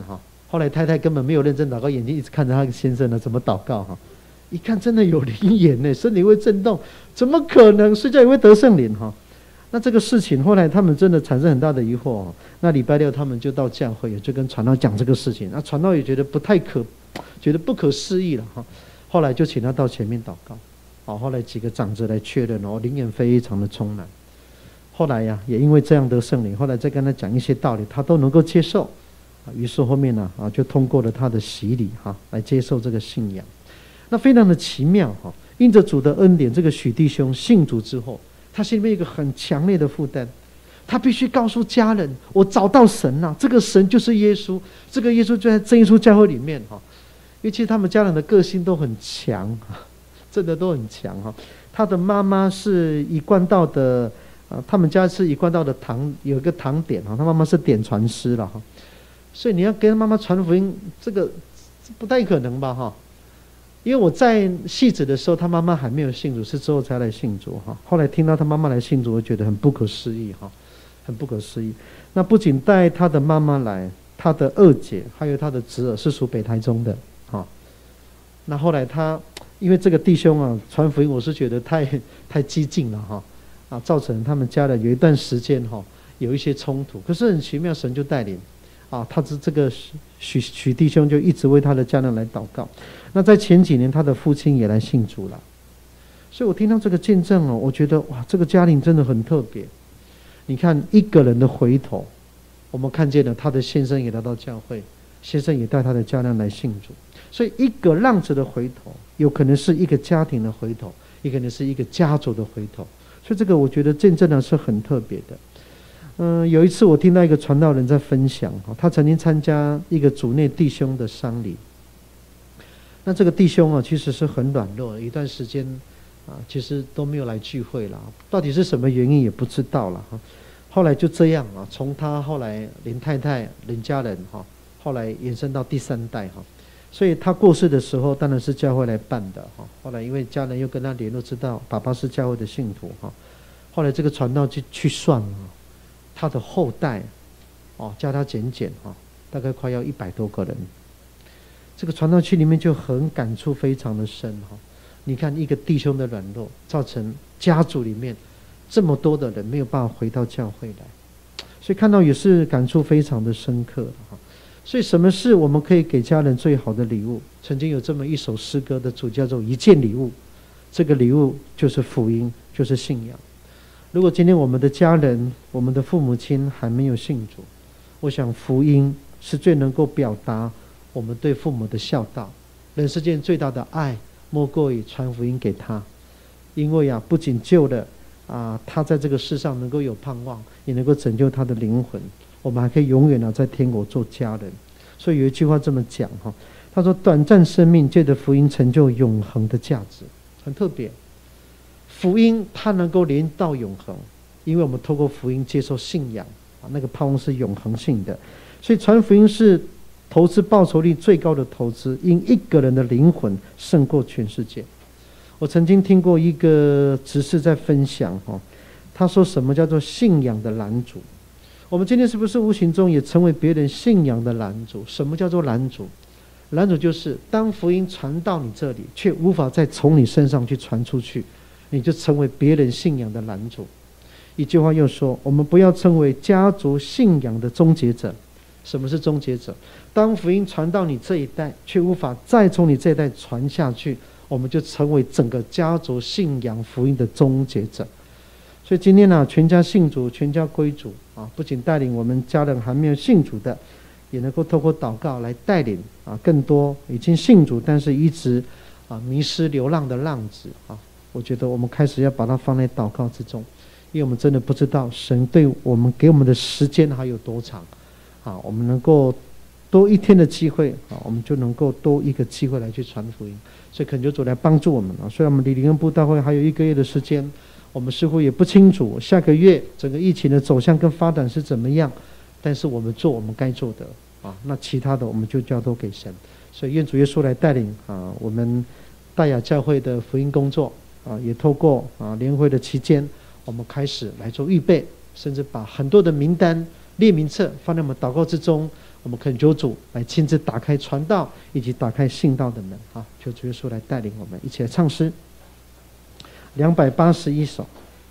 后来太太根本没有认真祷告，眼睛一直看着她先生呢怎么祷告哈，一看真的有灵眼呢，身体会震动，怎么可能睡觉也会得圣灵哈？那这个事情后来他们真的产生很大的疑惑哦。那礼拜六他们就到教会，也就跟传道讲这个事情。那传道也觉得觉得不可思议了哈。后来就请他到前面祷告。后来几个长者来确认灵眼非常的充满。后来呀，也因为这样得圣灵，后来再跟他讲一些道理，他都能够接受。于是后面呢就通过了他的洗礼来接受这个信仰。那非常的奇妙哈。因着主的恩典，这个许弟兄信主之后，他心里面有一个很强烈的负担，他必须告诉家人，我找到神了，这个神就是耶稣，这个耶稣就在真耶稣教会里面哈。因为其实他们家人的个性都很强，真的都很强哈。他的妈妈是一贯道的他们家是一贯道的有一个堂点他妈妈是点传师了哈。所以你要跟妈妈传福音，这个不太可能吧哈。因为我在戏子的时候，他妈妈还没有信主，是之后才来信主哈。后来听到他妈妈来信主，我觉得很不可思议哈，很不可思议。那不仅带他的妈妈来，他的二姐还有他的侄儿是属北台中的哈。那后来他因为这个弟兄传福音，我是觉得太激进了哈造成他们家人有一段时间有一些冲突。可是很奇妙，神就带领他这个许弟兄就一直为他的家人来祷告。那在前几年，他的父亲也来信主了。所以我听到这个见证我觉得哇，这个家庭真的很特别。你看一个人的回头，我们看见了他的先生也来到教会，先生也带他的家人来信主。所以一个浪子的回头，有可能是一个家庭的回头，也可能是一个家族的回头。所以这个我觉得见证呢是很特别的。有一次我听到一个传道人在分享他曾经参加一个主内弟兄的丧礼。那这个弟兄其实是很软弱，一段时间其实都没有来聚会了，到底是什么原因也不知道了后来就这样从他后来林太太林家人后来延伸到第3代所以他过世的时候当然是教会来办的后来因为家人又跟他联络，知道爸爸是教会的信徒后来这个传道就去算他的后代加他减大概快要100多个人。这个传道区里面就很感触非常的深你看一个弟兄的软弱，造成家族里面这么多的人没有办法回到教会来，所以看到也是感触非常的深刻所以什么是我们可以给家人最好的礼物？曾经有这么一首诗歌的主叫做一件礼物，这个礼物就是福音，就是信仰。如果今天我们的家人，我们的父母亲还没有信主，我想福音是最能够表达我们对父母的孝道。人世间最大的爱莫过于传福音给他，因为不仅救了他在这个世上能够有盼望，也能够拯救他的灵魂，我们还可以永远在天国做家人。所以有一句话这么讲他说短暂生命借着福音成就永恒的价值，很特别。福音它能够连到永恒，因为我们透过福音接受信仰那个盼望是永恒性的。所以传福音是投资报酬率最高的投资，因一个人的灵魂胜过全世界。我曾经听过一个执事在分享他说什么叫做信仰的拦阻。我们今天是不是无形中也成为别人信仰的拦阻？什么叫做拦阻？拦阻就是当福音传到你这里，却无法再从你身上去传出去，你就成为别人信仰的拦阻。一句话又说，我们不要成为家族信仰的终结者。什么是终结者？当福音传到你这一代，却无法再从你这一代传下去，我们就成为整个家族信仰福音的终结者。所以今天全家信主，全家归主不仅带领我们家人还没有信主的，也能够透过祷告来带领更多已经信主但是一直迷失流浪的浪子我觉得我们开始要把它放在祷告之中，因为我们真的不知道神对我们给我们的时间还有多长我们能够多一天的机会我们就能够多一个机会来去传福音。所以恳求主来帮助我们虽然我们离灵恩布道会还有1个月的时间，我们似乎也不清楚下个月整个疫情的走向跟发展是怎么样，但是我们做我们该做的那其他的我们就交托给神。所以愿主耶稣来带领我们大雅教会的福音工作也透过联会的期间，我们开始来做预备，甚至把很多的名单列名册放在我们祷告之中，我我们恳求主来亲自打开传道以及打开信道的门。好，求主耶稣来带领我们一起来唱诗281首。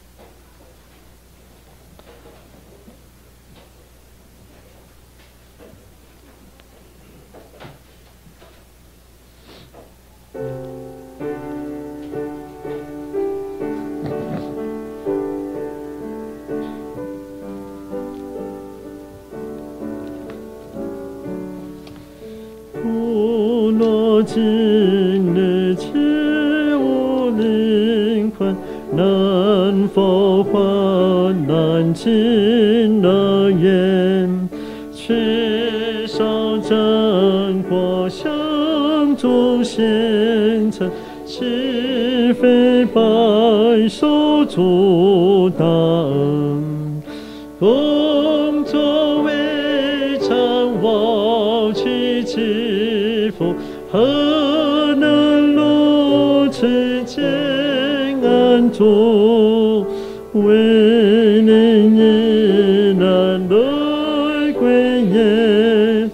今日切无灵魂，能否还难尽的眼？缺少真火相助献成，岂非白手主大恩？工作未尝忘去祈福。何能如此艰难主？为你依然来归耶，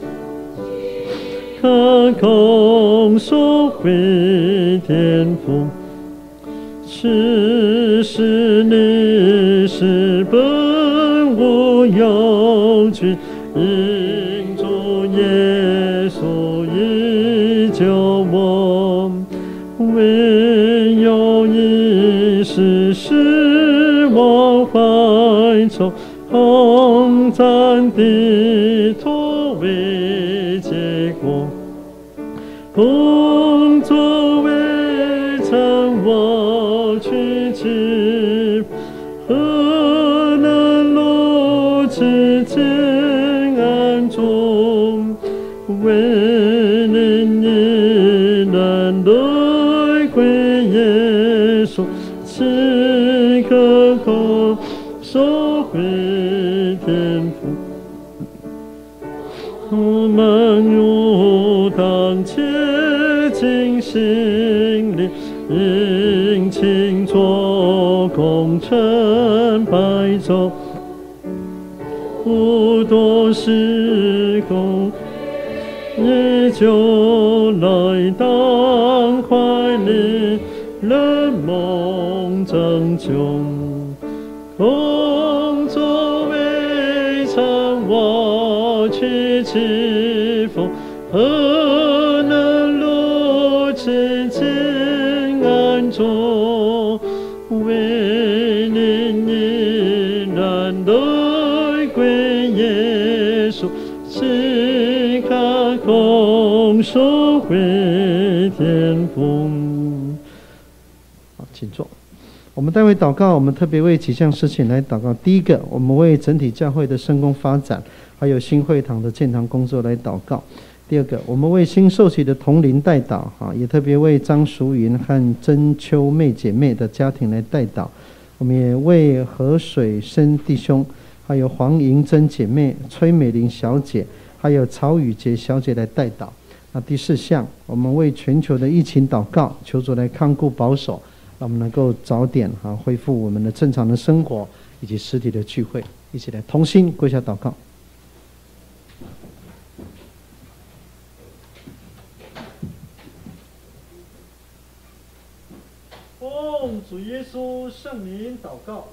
看空收回天父。此时你是本无有据，因主耶稣救我，唯有一时失望怀愁，红赞的托为结果，工作未曾我去知，何能如此艰难中，为你依然来归耶稣，此刻空收回天父。我们如当切近心里，殷勤做工成白昼，不多时空你就来当怀里，人梦拯救，工作未曾我去祈福，何能如此艰难中，为你依然来归耶稣，此刻空收回天风。 好，请坐。我们待会祷告，我们特别为几项事情来祷告。第一个，我们为整体教会的圣工发展，还有新会堂的建堂工作来祷告。第二个，我们为新受洗的同龄代祷，也特别为张淑云和曾秋妹姐妹的家庭来代祷。我们也为河水生弟兄，还有黄银珍姐妹、崔美玲小姐，还有曹宇杰小姐来代祷。那第四项，我们为全球的疫情祷告，求主来看顾保守，让我们能够早点恢复我们的正常的生活以及实体的聚会，一起来同心跪下祷告。 奉主耶稣圣名祷告。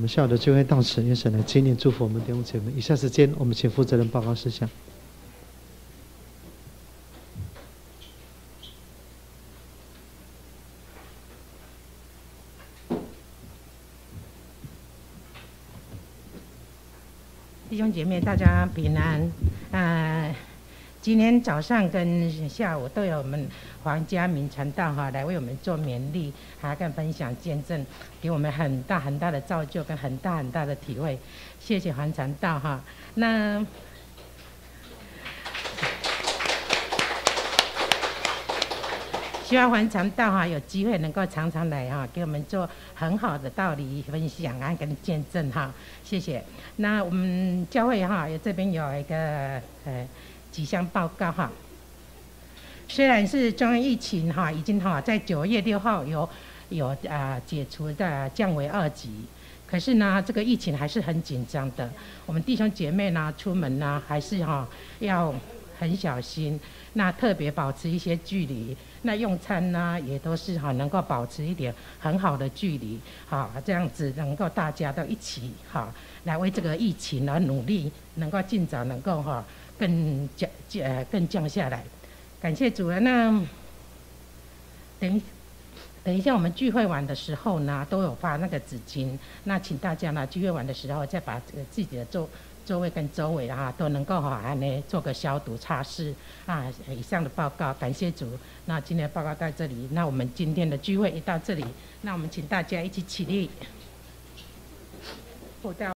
们下午的聚会到此，愿神来纪念祝福我们弟兄姐妹。以下时间，我们请负责人报告事项。 弟兄姐妹，大家平安。今天早上跟下午都有我们黄家明传道来为我们做勉励，还跟分享见证，给我们很大很大的造就跟很大很大的体会。谢谢黄传道那希望黄传道有机会能够常常来给我们做很好的道理分享跟见证谢谢。那我们教会这边有一个几项报告虽然是中央疫情已经在9月6号有解除的降为2级，可是呢这个疫情还是很紧张的。我们弟兄姐妹呢出门呢还是要很小心，那特别保持一些距离。那用餐呢也都是能够保持一点很好的距离这样子能够大家都一起来为这个疫情而努力，能够尽早能够更降下来。感谢主人。那等一下我们聚会完的时候呢都有发那个纸巾，那请大家呢聚会完的时候再把自己的座位跟周围都能够做个消毒擦拭以上的报告，感谢主。那今天的报告到这里，那我们今天的聚会也到这里，那我们请大家一起起立，